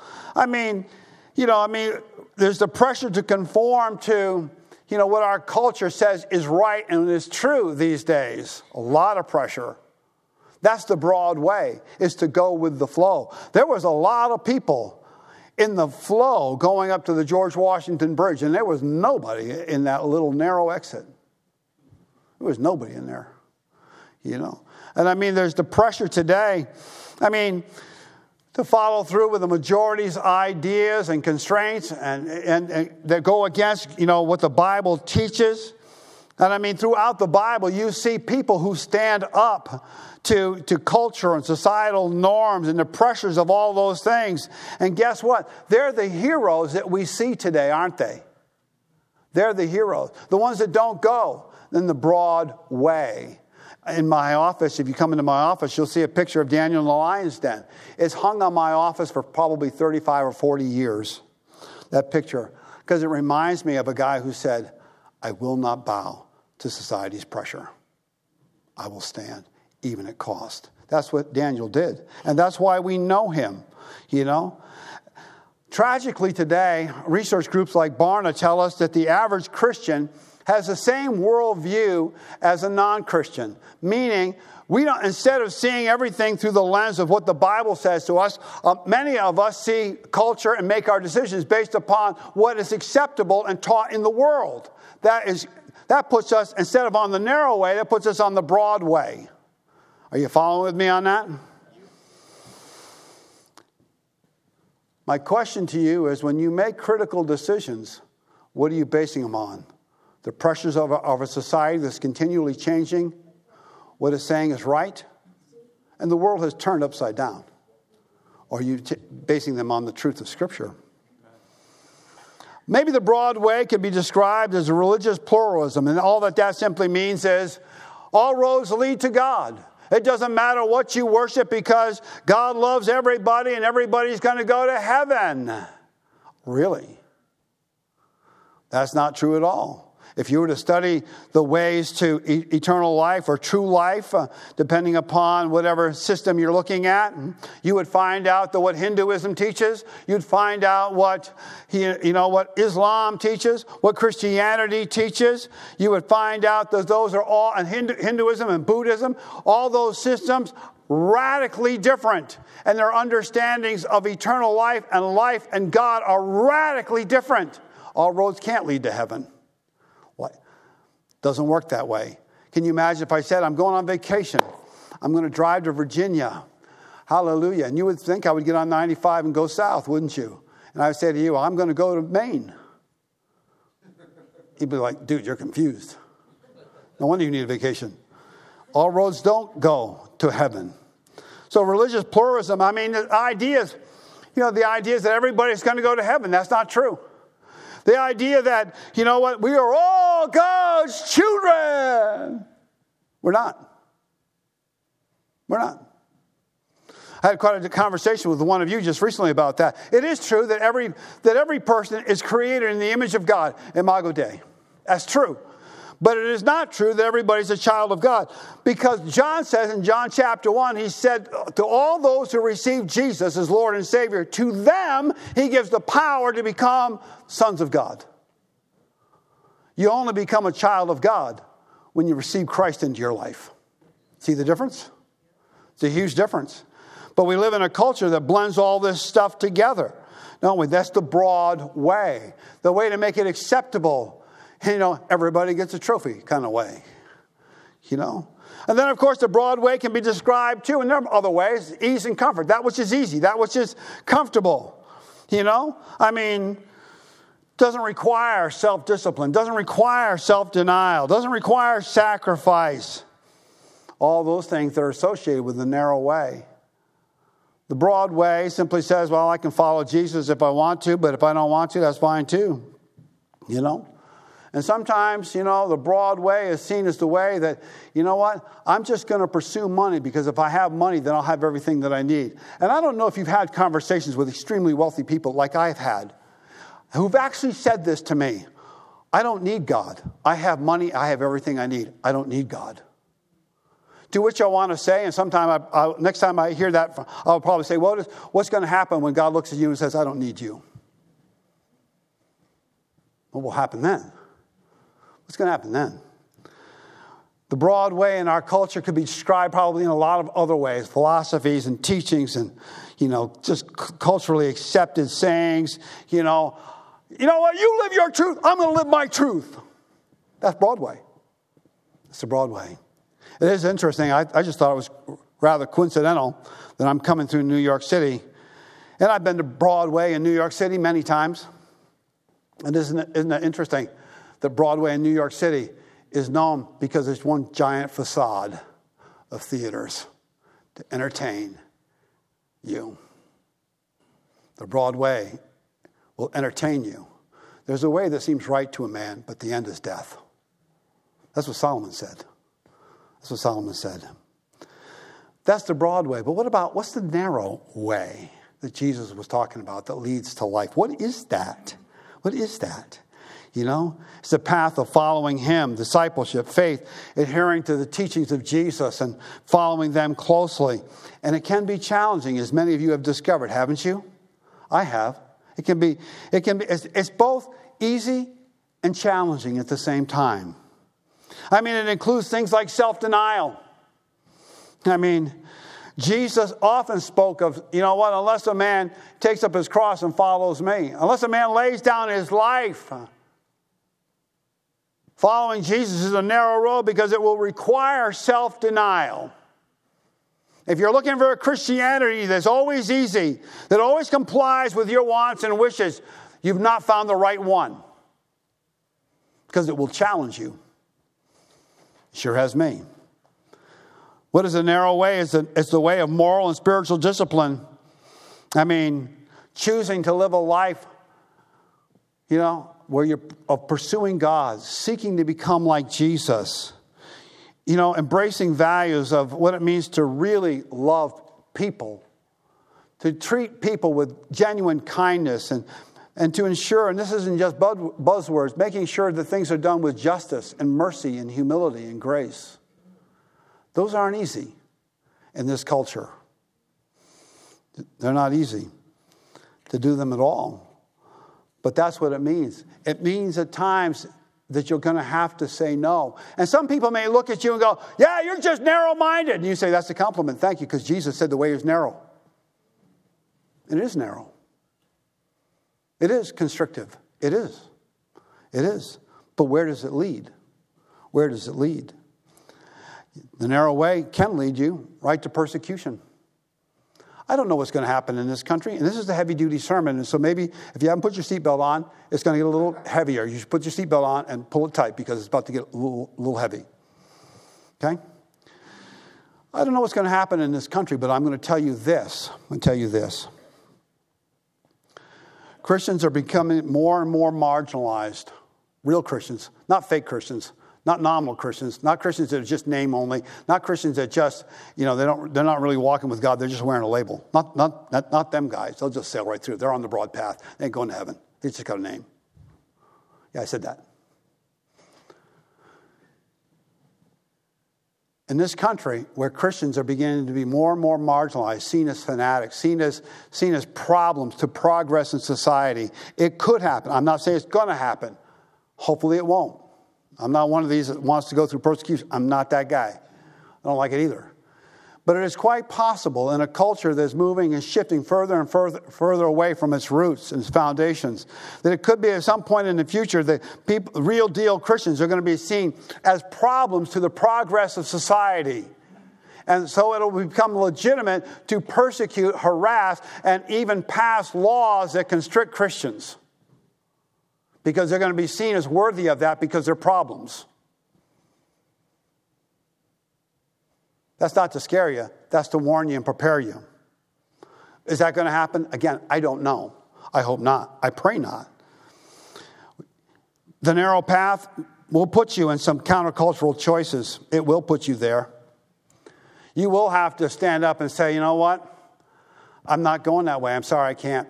There's the pressure to conform to, what our culture says is right and is true these days. A lot of pressure. That's the broad way, is to go with the flow. There was a lot of people in the flow going up to the George Washington Bridge, and there was nobody in that little narrow exit. There was nobody in there, And there's the pressure today, to follow through with the majority's ideas and constraints and that go against, what the Bible teaches. And throughout the Bible, you see people who stand up to culture and societal norms and the pressures of all those things. And guess what? They're the heroes that we see today, aren't they? They're the heroes. The ones that don't go in the broad way. In my office, if you come into my office, you'll see a picture of Daniel in the lion's den. It's hung on my office for probably 35 or 40 years, that picture, because it reminds me of a guy who said, I will not bow to society's pressure. I will stand, even at cost. That's what Daniel did. And that's why we know him, Tragically today, research groups like Barna tell us that the average Christian has the same worldview as a non-Christian, meaning instead of seeing everything through the lens of what the Bible says to us, many of us see culture and make our decisions based upon what is acceptable and taught in the world. That puts us, instead of on the narrow way, that puts us on the broad way. Are you following with me on that? My question to you is, when you make critical decisions, what are you basing them on? The pressures of a society that's continually changing what it's saying is right? And the world has turned upside down. Or are you basing them on the truth of Scripture? Maybe the broad way could be described as a religious pluralism. And all that simply means is all roads lead to God. It doesn't matter what you worship because God loves everybody and everybody's going to go to heaven. Really? That's not true at all. If you were to study the ways to eternal life or true life, depending upon whatever system you're looking at, you would find out that what Hinduism teaches, you'd find out what Islam teaches, what Christianity teaches. You would find out that those are all, and Hinduism and Buddhism, all those systems radically different. And their understandings of eternal life and God are radically different. All roads can't lead to heaven. Doesn't work that way. Can you imagine if I said, I'm going on vacation. I'm going to drive to Virginia. Hallelujah. And you would think I would get on 95 and go south, wouldn't you? And I would say to you, I'm going to go to Maine. You'd be like, dude, you're confused. No wonder you need a vacation. All roads don't go to heaven. So religious pluralism, I mean, the idea is that everybody's going to go to heaven. That's not true. The idea that, we are all God's children. We're not. We're not. I had quite a conversation with one of you just recently about that. It is true that every person is created in the image of God, Imago Dei. That's true. But it is not true that everybody's a child of God. Because John says in John chapter 1, he said, to all those who receive Jesus as Lord and Savior, to them he gives the power to become sons of God. You only become a child of God when you receive Christ into your life. See the difference? It's a huge difference. But we live in a culture that blends all this stuff together. Don't we? That's the broad way. The way to make it acceptable. Everybody gets a trophy kind of way. And then, of course, the broad way can be described, too, in other ways, ease and comfort. That which is easy, that which is comfortable. Doesn't require self-discipline, doesn't require self-denial, doesn't require sacrifice. All those things that are associated with the narrow way. The broad way simply says, well, I can follow Jesus if I want to, but if I don't want to, that's fine, too. And sometimes, the broad way is seen as the way that, I'm just going to pursue money because if I have money, then I'll have everything that I need. And I don't know if you've had conversations with extremely wealthy people like I've had, who've actually said this to me. I don't need God. I have money. I have everything I need. I don't need God. To which I want to say, and sometime next time I hear that, I'll probably say, what's going to happen when God looks at you and says, I don't need you? What will happen then? What's going to happen then? The broad way in our culture could be described probably in a lot of other ways, philosophies and teachings and, just culturally accepted sayings. You know what? You live your truth. I'm going to live my truth. That's Broadway. That's the Broadway. It is interesting. I just thought it was rather coincidental that I'm coming through New York City. And I've been to Broadway in New York City many times. And isn't it interesting that Broadway in New York City is known because it's one giant facade of theaters to entertain you. The Broadway will entertain you. There's a way that seems right to a man, but the end is death. That's what Solomon said. That's what Solomon said. That's the broad way. But what's the narrow way that Jesus was talking about that leads to life? What is that? What is that? It's the path of following him, discipleship, faith, adhering to the teachings of Jesus and following them closely. And it can be challenging, as many of you have discovered, haven't you? I have. It's both easy and challenging at the same time. It includes things like self-denial. Jesus often spoke of, unless a man takes up his cross and follows me, unless a man lays down his life. Following Jesus is a narrow road because it will require self-denial. If you're looking for a Christianity that's always easy, that always complies with your wants and wishes, you've not found the right one. Because it will challenge you. It sure has me. What is a narrow way? It's the way of moral and spiritual discipline. I mean, choosing to live a life, where you're pursuing God, seeking to become like Jesus. Embracing values of what it means to really love people, to treat people with genuine kindness, and to ensure, and this isn't just buzzwords, making sure that things are done with justice and mercy and humility and grace. Those aren't easy in this culture. They're not easy to do them at all. But that's what it means. It means at times that you're going to have to say no. And some people may look at you and go, yeah, you're just narrow-minded. And you say, that's a compliment. Thank you, because Jesus said the way is narrow. And it is narrow. It is constrictive. It is. It is. But where does it lead? Where does it lead? The narrow way can lead you right to persecution. I don't know what's going to happen in this country. And this is a heavy-duty sermon. And so maybe if you haven't put your seatbelt on, it's going to get a little heavier. You should put your seatbelt on and pull it tight because it's about to get a little heavy. Okay? I don't know what's going to happen in this country, but I'm going to tell you this. Christians are becoming more and more marginalized. Real Christians, not fake Christians. Not nominal Christians, not Christians that are just name only, not Christians that just, they're not really walking with God, they're just wearing a label. Not them guys. They'll just sail right through. They're on the broad path. They ain't going to heaven. They just got a name. Yeah, I said that. In this country, where Christians are beginning to be more and more marginalized, seen as fanatics, seen as problems to progress in society, it could happen. I'm not saying it's going to happen. Hopefully it won't. I'm not one of these that wants to go through persecution. I'm not that guy. I don't like it either. But it is quite possible in a culture that's moving and shifting further and further away from its roots and its foundations, that it could be at some point in the future that real deal Christians are going to be seen as problems to the progress of society. And so it'll become legitimate to persecute, harass, and even pass laws that constrict Christians. Because they're going to be seen as worthy of that because they're problems. That's not to scare you. That's to warn you and prepare you. Is that going to happen? Again, I don't know. I hope not. I pray not. The narrow path will put you in some countercultural choices. It will put you there. You will have to stand up and say, you know what? I'm not going that way. I'm sorry, I can't.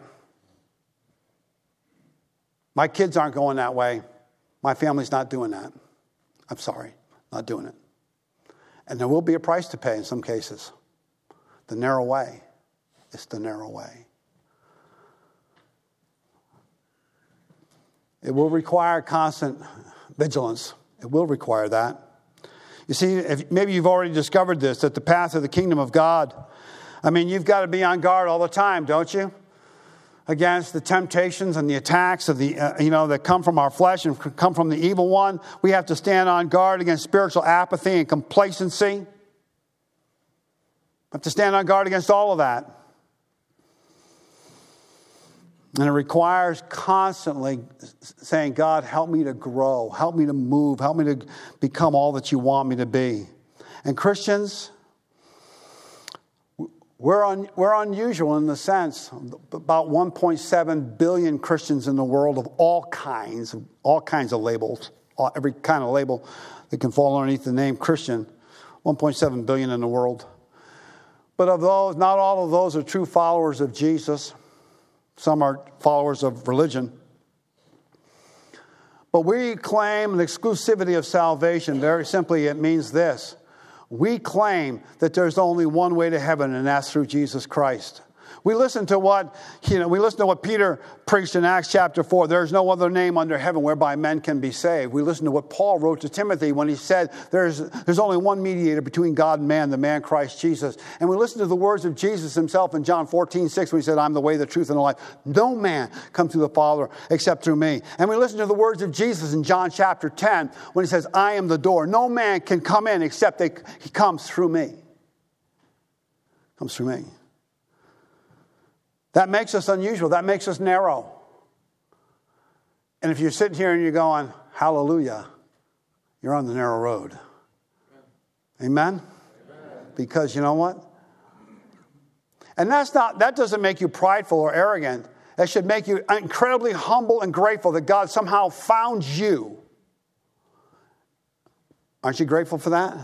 My kids aren't going that way. My family's not doing that. I'm sorry, not doing it. And there will be a price to pay in some cases. The narrow way. It's the narrow way. It will require constant vigilance. It will require that. You see, maybe you've already discovered this, that the path of the kingdom of God, you've got to be on guard all the time, don't you? Against the temptations and the attacks of that come from our flesh and come from the evil one. We have to stand on guard against spiritual apathy and complacency. We have to stand on guard against all of that. And it requires constantly saying, God, help me to grow, help me to move, help me to become all that you want me to be. And Christians, we're unusual in the sense about 1.7 billion Christians in the world of all kinds of labels, every kind of label that can fall underneath the name Christian, 1.7 billion in the world. But of those, not all of those are true followers of Jesus. Some are followers of religion. But we claim an exclusivity of salvation. Very simply, it means this. We claim that there's only one way to heaven, and that's through Jesus Christ. We listen to what Peter preached in Acts chapter 4. There's no other name under heaven whereby men can be saved. We listen to what Paul wrote to Timothy when he said there's only one mediator between God and man, the man Christ Jesus. And we listen to the words of Jesus himself in John 14:6 when he said, I'm the way, the truth, and the life. No man comes to the Father except through me. And we listen to the words of Jesus in John chapter 10 when he says, I am the door. No man can come in except he comes through me. Comes through me. That makes us unusual. That makes us narrow. And if you're sitting here and you're going, hallelujah, you're on the narrow road. Amen? Because you know what? And that doesn't make you prideful or arrogant. That should make you incredibly humble and grateful that God somehow found you. Aren't you grateful for that?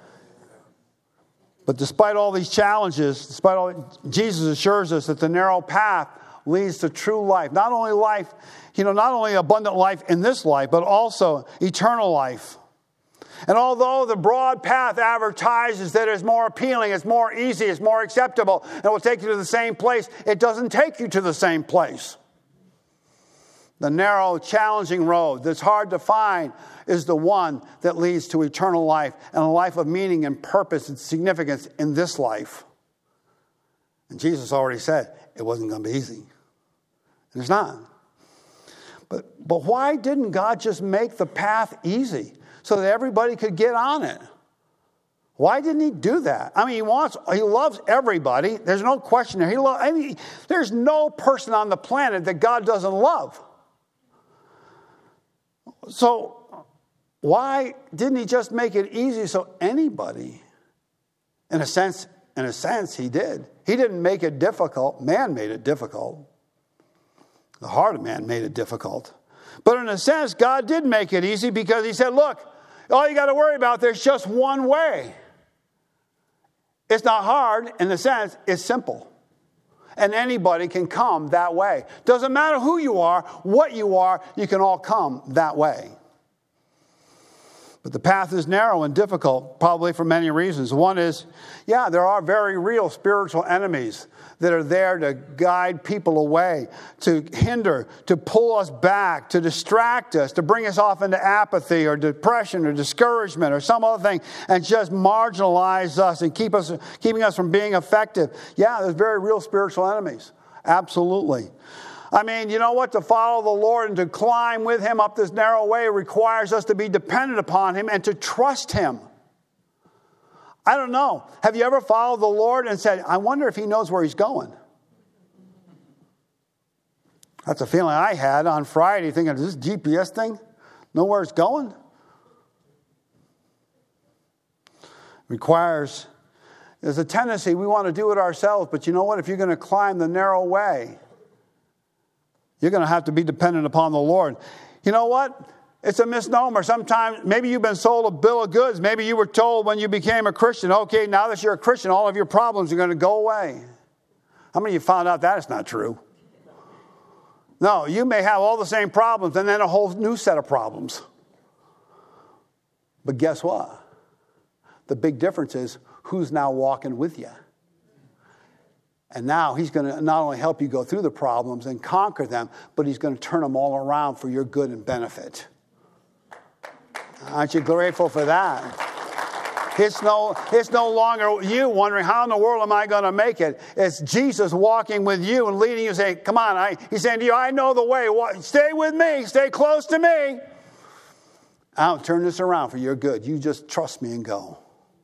But despite all these challenges, Jesus assures us that the narrow path leads to true life. Not only abundant life in this life, but also eternal life. And although the broad path advertises that it's more appealing, it's more easy, it's more acceptable, and it will take you to the same place, it doesn't take you to the same place. The narrow, challenging road that's hard to find is the one that leads to eternal life and a life of meaning and purpose and significance in this life. And Jesus already said it wasn't going to be easy. And it's not. But why didn't God just make the path easy so that everybody could get on it? Why didn't he do that? I mean, he loves everybody. There's no question there. There's no person on the planet that God doesn't love. So why didn't he just make it easy so anybody? In a sense, he did. He didn't make it difficult. Man made it difficult. The heart of man made it difficult. But in a sense, God did make it easy because he said, look, all you got to worry about, there's just one way. It's not hard. In a sense, it's simple. And anybody can come that way. Doesn't matter who you are, what you are, you can all come that way. But the path is narrow and difficult, probably for many reasons. One is, there are very real spiritual enemies that are there to guide people away, to hinder, to pull us back, to distract us, to bring us off into apathy or depression or discouragement or some other thing, and just marginalize us and keeping us from being effective. There's very real spiritual enemies. Absolutely. I mean, you know what? To follow the Lord and to climb with him up this narrow way requires us to be dependent upon him and to trust him. I don't know. Have you ever followed the Lord and said, I wonder if he knows where he's going? That's a feeling I had on Friday, thinking, does this GPS thing know where it's going? There's a tendency, we want to do it ourselves, but you know what? If you're going to climb the narrow way, you're going to have to be dependent upon the Lord. You know what? It's a misnomer. Sometimes, maybe you've been sold a bill of goods. Maybe you were told when you became a Christian, okay, now that you're a Christian, all of your problems are going to go away. How many of you found out that is not true? No, you may have all the same problems and then a whole new set of problems. But guess what? The big difference is who's now walking with you. And now he's going to not only help you go through the problems and conquer them, but he's going to turn them all around for your good and benefit. Aren't you grateful for that? It's no longer you wondering, how in the world am I going to make it? It's Jesus walking with you and leading you, saying, come on. He's saying to you, I know the way. Stay with me. Stay close to me. I'll turn this around for your good. You just trust me and go.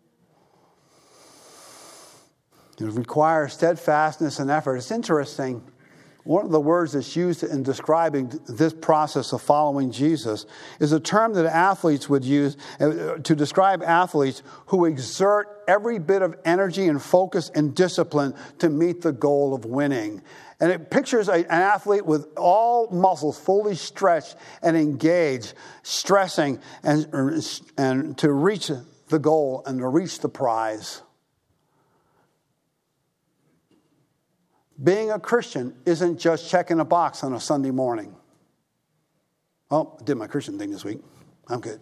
It requires steadfastness and effort. It's interesting. One of the words that's used in describing this process of following Jesus is a term that athletes would use to describe athletes who exert every bit of energy and focus and discipline to meet the goal of winning. And it pictures an athlete with all muscles fully stretched and engaged, stressing and to reach the goal and to reach the prize. Being a Christian isn't just checking a box on a Sunday morning. Oh, I did my Christian thing this week. I'm good.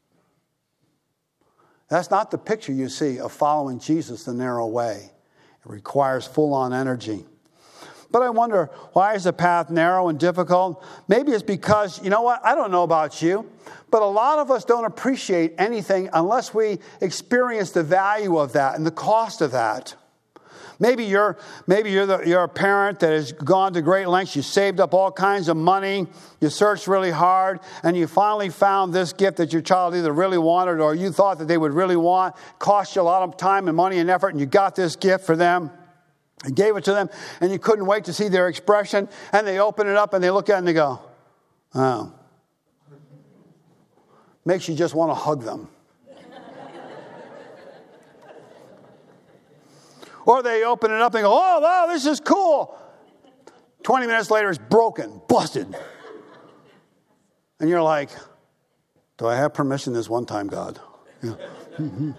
That's not the picture you see of following Jesus the narrow way. It requires full-on energy. But I wonder, why is the path narrow and difficult? Maybe it's because, you know what, I don't know about you, but a lot of us don't appreciate anything unless we experience the value of that and the cost of that. Maybe you're a parent that has gone to great lengths. You saved up all kinds of money. You searched really hard, and you finally found this gift that your child either really wanted or you thought that they would really want. Cost you a lot of time and money and effort, and you got this gift for them. You gave it to them, and you couldn't wait to see their expression. And they open it up, and they look at it, and they go, "Oh." Makes you just want to hug them. Or they open it up and go, oh, wow, this is cool. 20 minutes later, it's broken, busted. And you're like, do I have permission this one time, God? Yeah. Mm-hmm.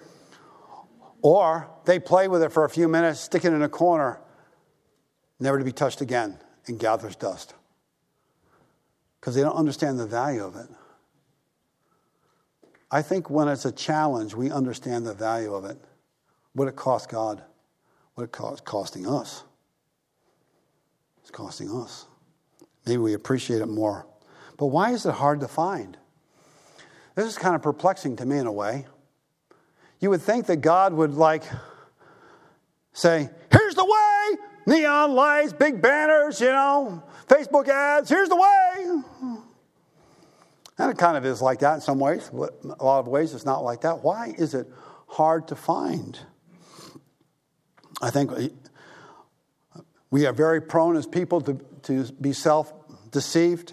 Or they play with it for a few minutes, stick it in a corner, never to be touched again, and gathers dust. Because they don't understand the value of it. I think when it's a challenge, we understand the value of it. What it cost God, what it costing us. It's costing us. Maybe we appreciate it more. But why is it hard to find? This is kind of perplexing to me in a way. You would think that God would say, here's the way, neon lights, big banners, Facebook ads, here's the way. And it kind of is like that in some ways. A lot of ways it's not like that. Why is it hard to find? I think we are very prone as people to be self-deceived.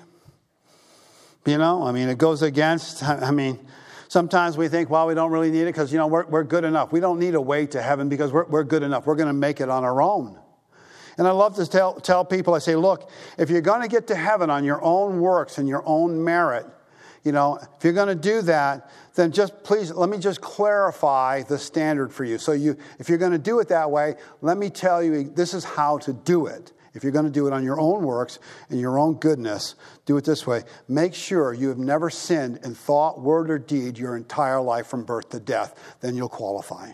It goes against, sometimes we think, well, we don't really need it because, we're good enough. We don't need a way to heaven because we're good enough. We're going to make it on our own. And I love to tell people, I say, look, if you're going to get to heaven on your own works and your own merit, if you're going to do that, then just please, let me just clarify the standard for you. So if you're going to do it that way, let me tell you, this is how to do it. If you're going to do it on your own works and your own goodness, do it this way. Make sure you have never sinned in thought, word, or deed your entire life from birth to death. Then you'll qualify.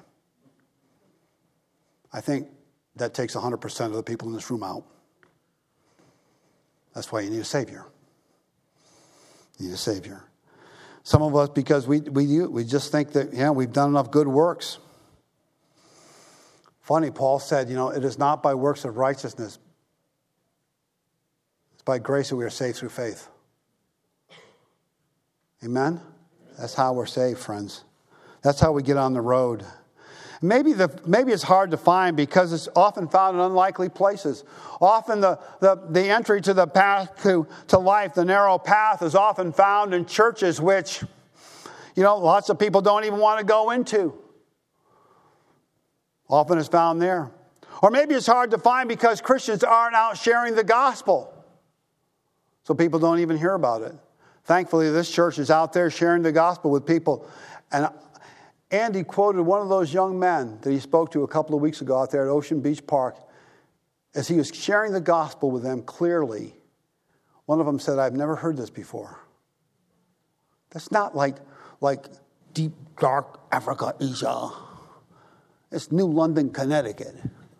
I think that takes 100% of the people in this room out. That's why you need a Savior. You need a Savior. Some of us, because we just think that, we've done enough good works. Funny, Paul said, it is not by works of righteousness. It's by grace that we are saved through faith. Amen? That's how we're saved, friends. That's how we get on the road. Maybe it's hard to find because it's often found in unlikely places. Often the entry to the path to life, the narrow path, is often found in churches which, lots of people don't even want to go into. Often it's found there. Or maybe it's hard to find because Christians aren't out sharing the gospel. So people don't even hear about it. Thankfully, this church is out there sharing the gospel with people. And Andy quoted one of those young men that he spoke to a couple of weeks ago out there at Ocean Beach Park. As he was sharing the gospel with them clearly, one of them said, I've never heard this before. That's not like deep, dark Africa, Asia. It's New London, Connecticut.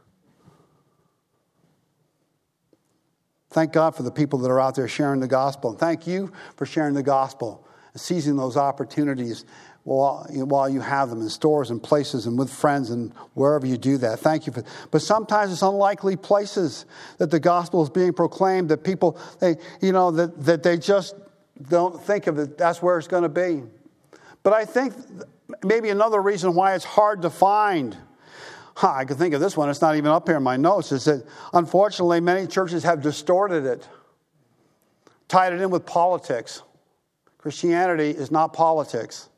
Thank God for the people that are out there sharing the gospel. And thank you for sharing the gospel and seizing those opportunities while you have them in stores and places and with friends and wherever you do that. Thank you for. But sometimes it's unlikely places that the gospel is being proclaimed, that people, that they just don't think of it. That's where it's going to be. But I think maybe another reason why it's hard to find, I can think of this one, it's not even up here in my notes, is that unfortunately many churches have distorted it, tied it in with politics. Christianity is not politics.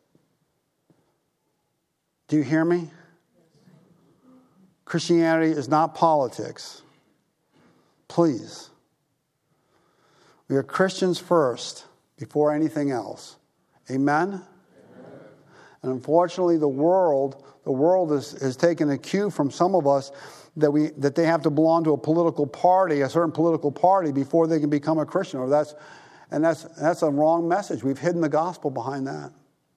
Do you hear me? Christianity is not politics. Please. We are Christians first, before anything else. Amen? And unfortunately, the world has taken a cue from some of us that they have to belong to a political party, a certain political party, before they can become a Christian. That's a wrong message. We've hidden the gospel behind that.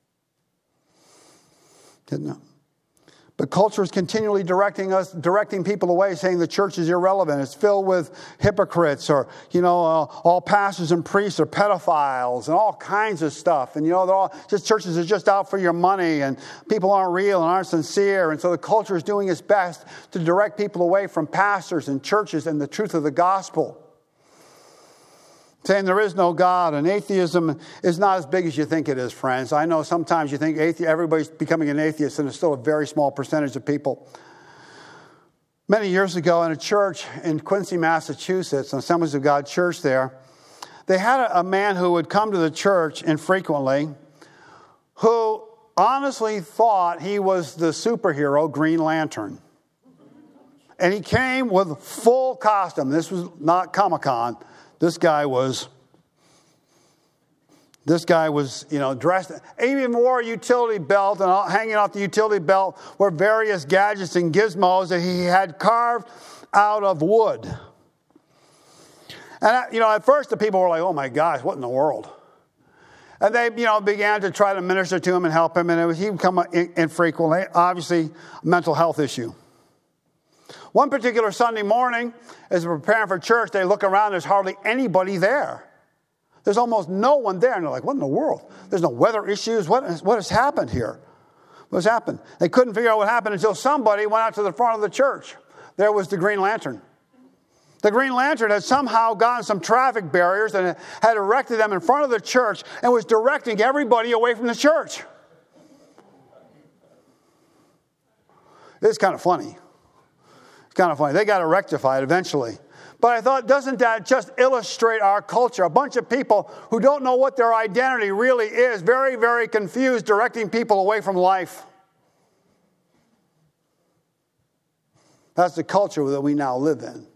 Didn't it? But culture is continually directing people away, saying the church is irrelevant. It's filled with hypocrites, or all pastors and priests are pedophiles, and all kinds of stuff. And they're all just churches are just out for your money, and people aren't real and aren't sincere. And so the culture is doing its best to direct people away from pastors and churches and the truth of the gospel, saying there is no God, and atheism is not as big as you think it is, friends. I know sometimes you think everybody's becoming an atheist, and it's still a very small percentage of people. Many years ago in a church in Quincy, Massachusetts, an Assemblies of God church there, they had a man who would come to the church infrequently, who honestly thought he was the superhero Green Lantern. And he came with full costume. This was not Comic-Con. This guy was, dressed. He even wore a utility belt, and hanging off the utility belt were various gadgets and gizmos that he had carved out of wood. And, at first the people were like, oh my gosh, what in the world? And they, began to try to minister to him and help him, and he would come infrequently, obviously a mental health issue. One particular Sunday morning, as they're preparing for church, they look around, there's hardly anybody there. There's almost no one there, and they're like, what in the world? There's no weather issues. What has happened here? What's happened? They couldn't figure out what happened until somebody went out to the front of the church. There was the Green Lantern. The Green Lantern had somehow gotten some traffic barriers and had erected them in front of the church and was directing everybody away from the church. It's kind of funny. They got it rectified eventually. But I thought, doesn't that just illustrate our culture? A bunch of people who don't know what their identity really is, very, very confused, directing people away from life. That's the culture that we now live in.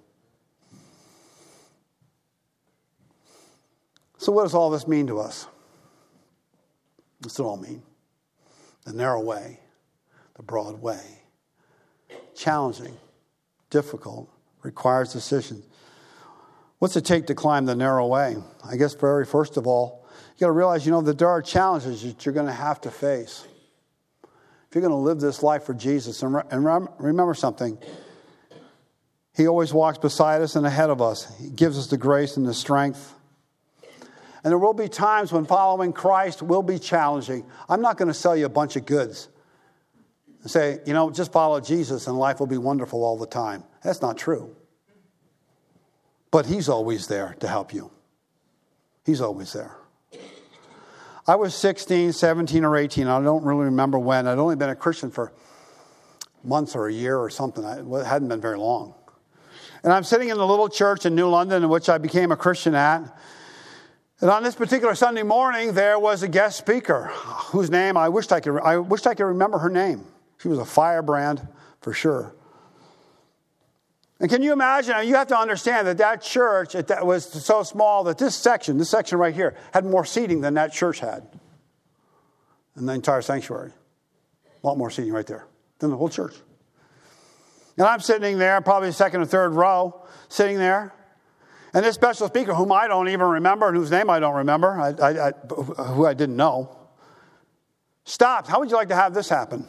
So what does all this mean to us? What's it all mean? The narrow way, the broad way. Challenging, difficult, requires decision. What's it take to climb the narrow way? I guess first of all, you got to realize, that there are challenges that you're going to have to face. If you're going to live this life for Jesus, and remember something, He always walks beside us and ahead of us. He gives us the grace and the strength. And there will be times when following Christ will be challenging. I'm not going to sell you a bunch of goods and say, just follow Jesus and life will be wonderful all the time. That's not true. But He's always there to help you. He's always there. I was 16, 17, or 18. I don't really remember when. I'd only been a Christian for months or a year or something. It hadn't been very long. And I'm sitting in the little church in New London in which I became a Christian at. And on this particular Sunday morning, there was a guest speaker whose name I wished I could remember her name. She was a firebrand for sure. And can you imagine? You have to understand that church that was so small that this section right here, had more seating than that church had in the entire sanctuary. A lot more seating right there than the whole church. And I'm sitting there, probably second or third row, sitting there. And this special speaker, whom I don't even remember, and whose name I don't remember, who I didn't know, stopped. How would you like to have this happen?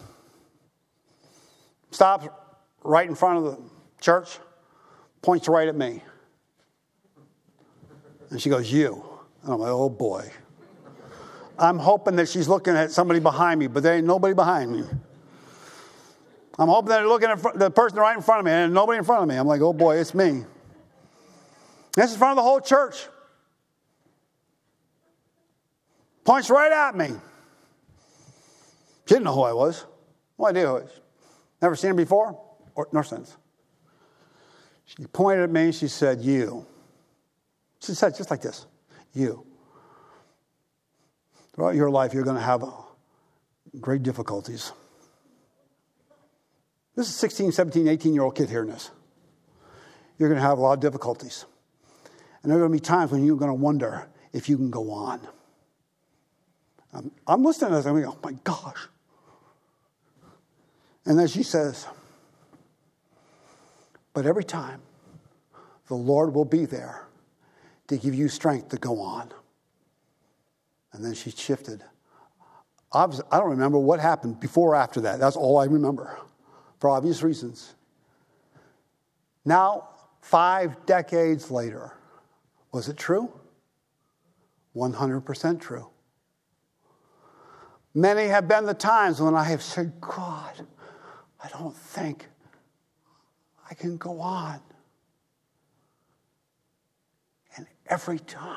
Stops right in front of the church, points right at me. And she goes, you. And I'm like, oh boy. I'm hoping that she's looking at somebody behind me, but there ain't nobody behind me. I'm hoping that they're looking at the person right in front of me, and nobody in front of me. I'm like, oh boy, it's me. This is in front of the whole church. Points right at me. She didn't know who I was. No idea who I was. Never seen her before, nor since. She pointed at me and she said, you. She said just like this, you. Throughout your life, you're going to have great difficulties. This is a 16, 17, 18-year-old kid hearing this. You're going to have a lot of difficulties. And there are going to be times when you're going to wonder if you can go on. I'm listening to this and I'm going, oh my gosh. And then she says, but every time the Lord will be there to give you strength to go on. And then she shifted. Obviously, I don't remember what happened before or after that. That's all I remember, for obvious reasons. Now, 5 decades later, was it true? 100% true. Many have been the times when I have said, God, I don't think I can go on. And every time,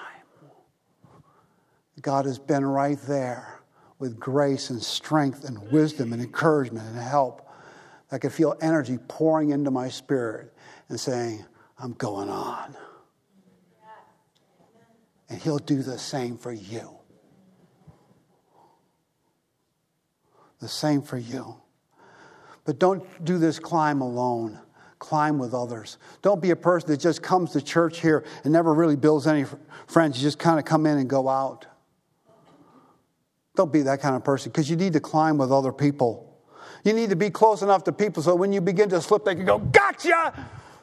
God has been right there with grace and strength and wisdom and encouragement and help. I could feel energy pouring into my spirit and saying, I'm going on. And He'll do the same for you. The same for you. But don't do this climb alone. Climb with others. Don't be a person that just comes to church here and never really builds any friends. You just kind of come in and go out. Don't be that kind of person, because you need to climb with other people. You need to be close enough to people so when you begin to slip, they can go, gotcha!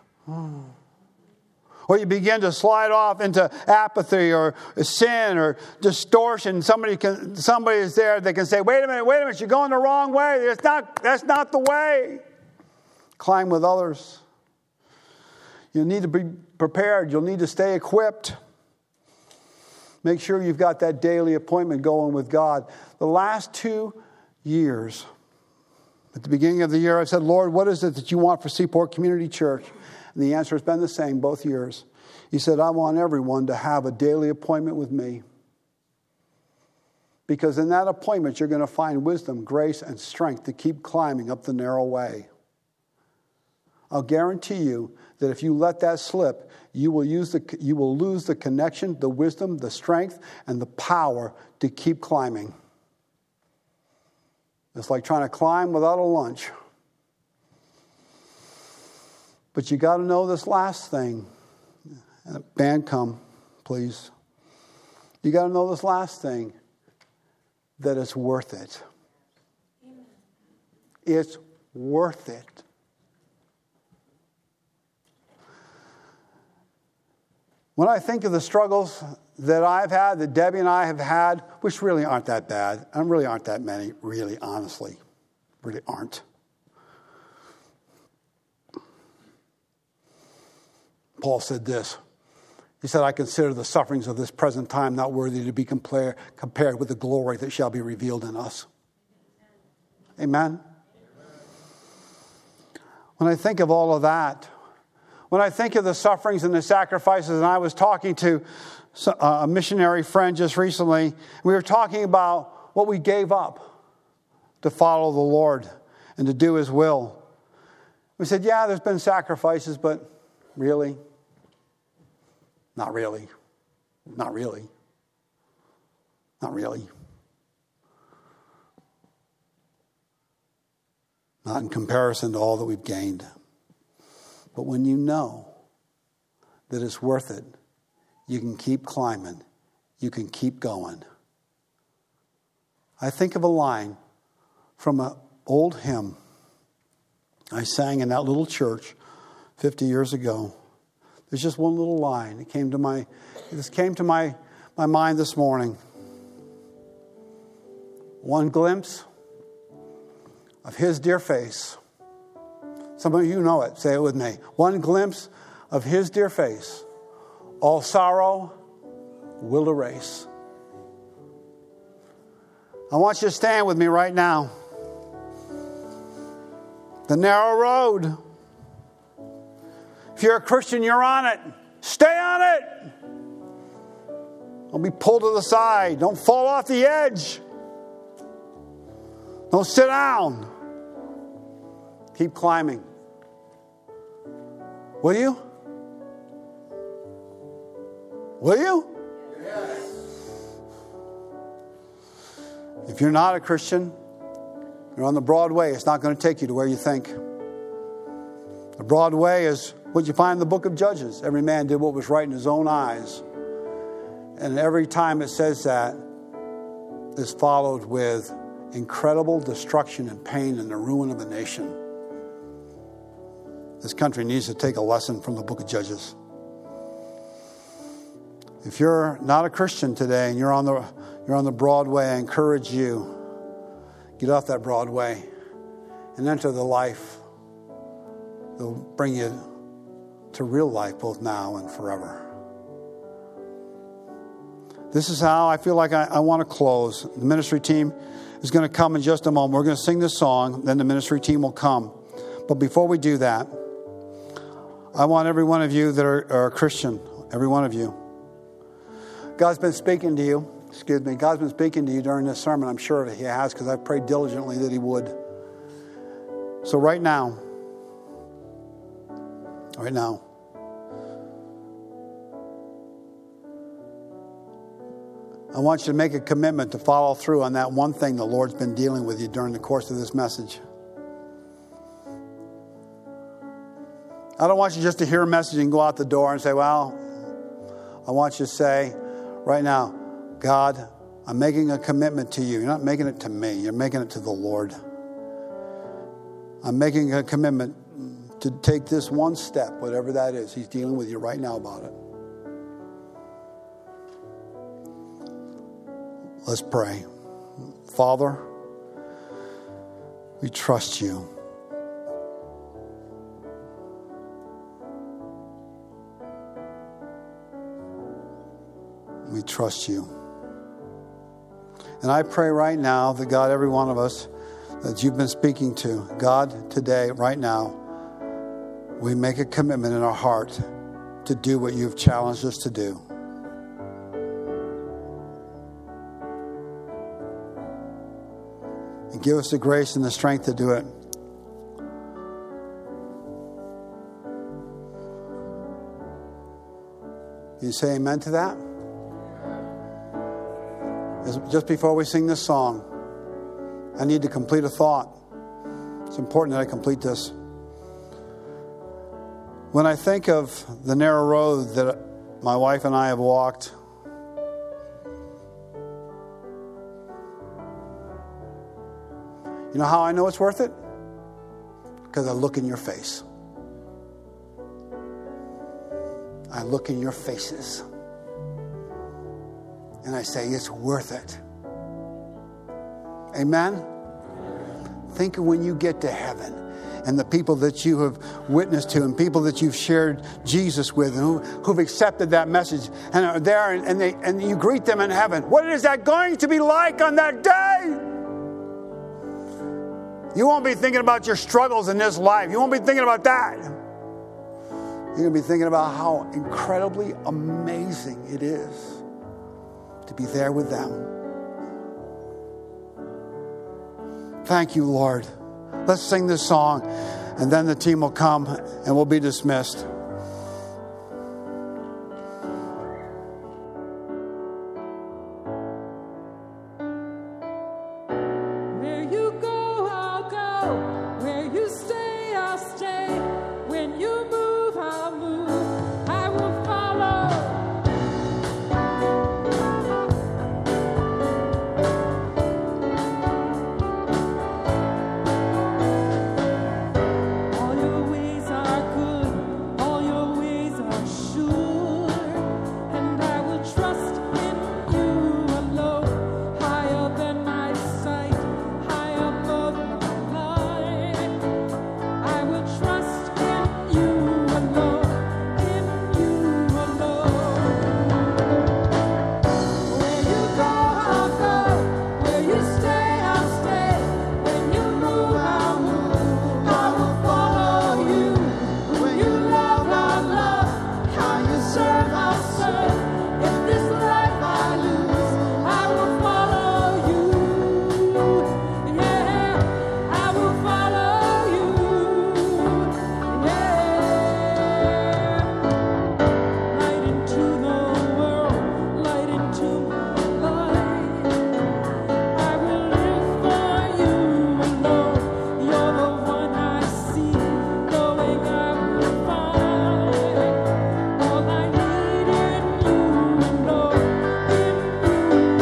Or you begin to slide off into apathy or sin or distortion. Somebody is there that can say, wait a minute, you're going the wrong way. That's not the way. Climb with others. You need to be prepared. You'll need to stay equipped. Make sure you've got that daily appointment going with God. The last 2 years, at the beginning of the year, I said, Lord, what is it that you want for Seaport Community Church? And the answer has been the same both years. He said, I want everyone to have a daily appointment with me. Because in that appointment, you're going to find wisdom, grace, and strength to keep climbing up the narrow way. I'll guarantee you that if you let that slip, you will lose the connection, the wisdom, the strength, and the power to keep climbing. It's like trying to climb without a lunch. But you got to know this last thing. Band, come, please. You got to know this last thing, that it's worth it. It's worth it. When I think of the struggles that I've had, that Debbie and I have had, which really aren't that bad, and really aren't that many, really, honestly, really aren't. Paul said this. He said, I consider the sufferings of this present time not worthy to be compared with the glory that shall be revealed in us. Amen? When I think of all of that, when I think of the sufferings and the sacrifices, and I was talking to a missionary friend just recently, we were talking about what we gave up to follow the Lord and to do His will. We said, yeah, there's been sacrifices, but really? Not really. Not really. Not really. Not in comparison to all that we've gained. But when you know that it's worth it, you can keep climbing. You can keep going. I think of a line from an old hymn I sang in that little church 50 years ago. There's just one little line. It came to my mind this morning. One glimpse of His dear face. Some of you know it. Say it with me. One glimpse of His dear face. All sorrow will erase. I want you to stand with me right now. The narrow road. If you're a Christian, you're on it. Stay on it. Don't be pulled to the side. Don't fall off the edge. Don't sit down. Keep climbing. Will you? Will you? Yes. If you're not a Christian, you're on the broad way. It's not going to take you to where you think. The broad way is what you find in the book of Judges. Every man did what was right in his own eyes. And every time it says that, is followed with incredible destruction and pain and the ruin of a nation. This country needs to take a lesson from the book of Judges. If you're not a Christian today and you're on the broad way, I encourage you, get off that broad way and enter the life that will bring you to real life both now and forever. This is how I feel like I want to close. The ministry team is going to come in just a moment. We're going to sing this song, then the ministry team will come. But before we do that, I want every one of you that are a Christian, every one of you. God's been speaking to you. God's been speaking to you during this sermon. I'm sure He has, because I've prayed diligently that He would. So right now, I want you to make a commitment to follow through on that one thing the Lord's been dealing with you during the course of this message. I don't want you just to hear a message and go out the door and say, well, I want you to say right now, God, I'm making a commitment to you. You're not making it to me. You're making it to the Lord. I'm making a commitment to take this one step, whatever that is. He's dealing with you right now about it. Let's pray. Father, we trust you. We trust you. And I pray right now that God, every one of us that you've been speaking to, God, today, right now, we make a commitment in our heart to do what you've challenged us to do. And give us the grace and the strength to do it. You say amen to that? Just before we sing this song, I need to complete a thought. It's important that I complete this. When I think of the narrow road that my wife and I have walked, you know how I know it's worth it? Because I look in your face. I look in your faces. And I say, it's worth it. Amen? Think of when you get to heaven and the people that you have witnessed to and people that you've shared Jesus with and who've accepted that message and are there and you greet them in heaven. What is that going to be like on that day? You won't be thinking about your struggles in this life. You won't be thinking about that. You're going to be thinking about how incredibly amazing it is to be there with them. Thank you, Lord. Let's sing this song, and then the team will come, and we'll be dismissed. Where you go, I'll go. Where you stay, I'll stay. When you move, I'll move. I will follow. All your ways are good. All your ways are sure. And I will trust in you alone. Higher than my sight, high above my life. I will trust in you alone, in you alone. Where you go, I'll go. Where you stay, I'll stay. When you move, I'll move. I will follow you. When you love, I'll love. How you serve, I'll serve. If this life I lose, I will follow you. Yeah, I will follow you. Yeah. Light into the world, light into my life. I will live for you alone. You're the one I see, knowing I will find all I need in you alone, in you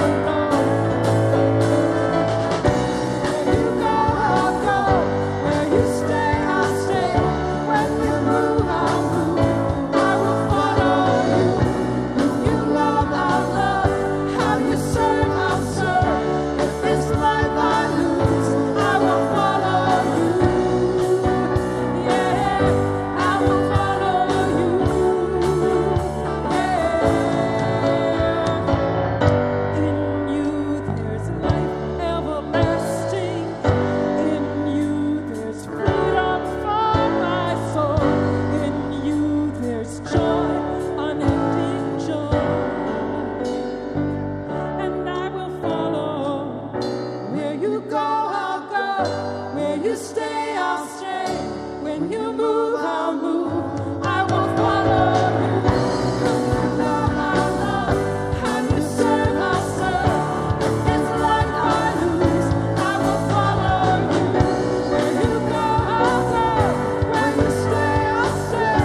alone. Where you go, I'll go. Where you stay, I'll stay. When you move, I'll move. I will follow you. Who you love, I'll love. How you serve, I'll serve. If this life I lose, I will follow you. Yeah, I will follow you. Yeah. In you there's life everlasting. In you there's freedom for my soul. In you there's joy, unending joy. And I will follow. Where you go, I'll go. Where you stay, I'll stay. When you move, I'll move. I will follow you. Who you love, I'll love. How you serve, I'll serve. If this life I lose, I will follow you. Where you go, I'll go. Where you stay, I'll stay.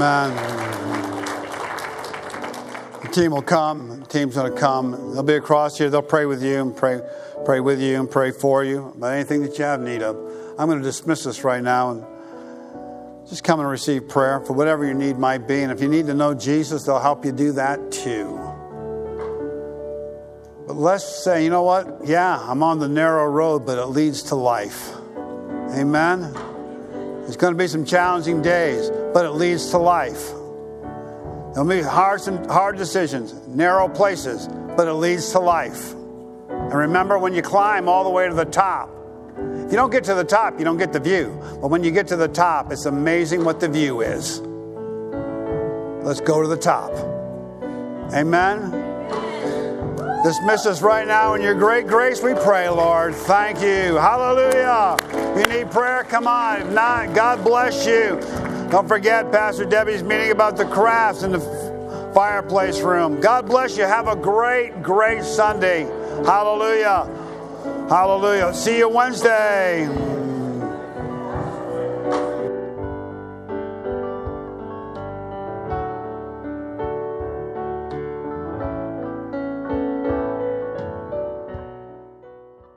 Amen. The team will come. The team's going to come. They'll be across here. They'll pray with you and pray with you and pray for you about anything that you have need of. I'm going to dismiss this right now and just come and receive prayer for whatever your need might be. And if you need to know Jesus, they'll help you do that too. But let's say, you know what? Yeah, I'm on the narrow road, but it leads to life. Amen? There's going to be some challenging days, but it leads to life. There'll be hard decisions, narrow places, but it leads to life. And remember, when you climb all the way to the top, if you don't get to the top, you don't get the view. But when you get to the top, it's amazing what the view is. Let's go to the top. Amen? Dismiss us right now in your great grace, we pray, Lord. Thank you. Hallelujah. If you need prayer, come on. If not, God bless you. Don't forget Pastor Debbie's meeting about the crafts in the fireplace room. God bless you. Have a great, great Sunday. Hallelujah. Hallelujah. See you Wednesday.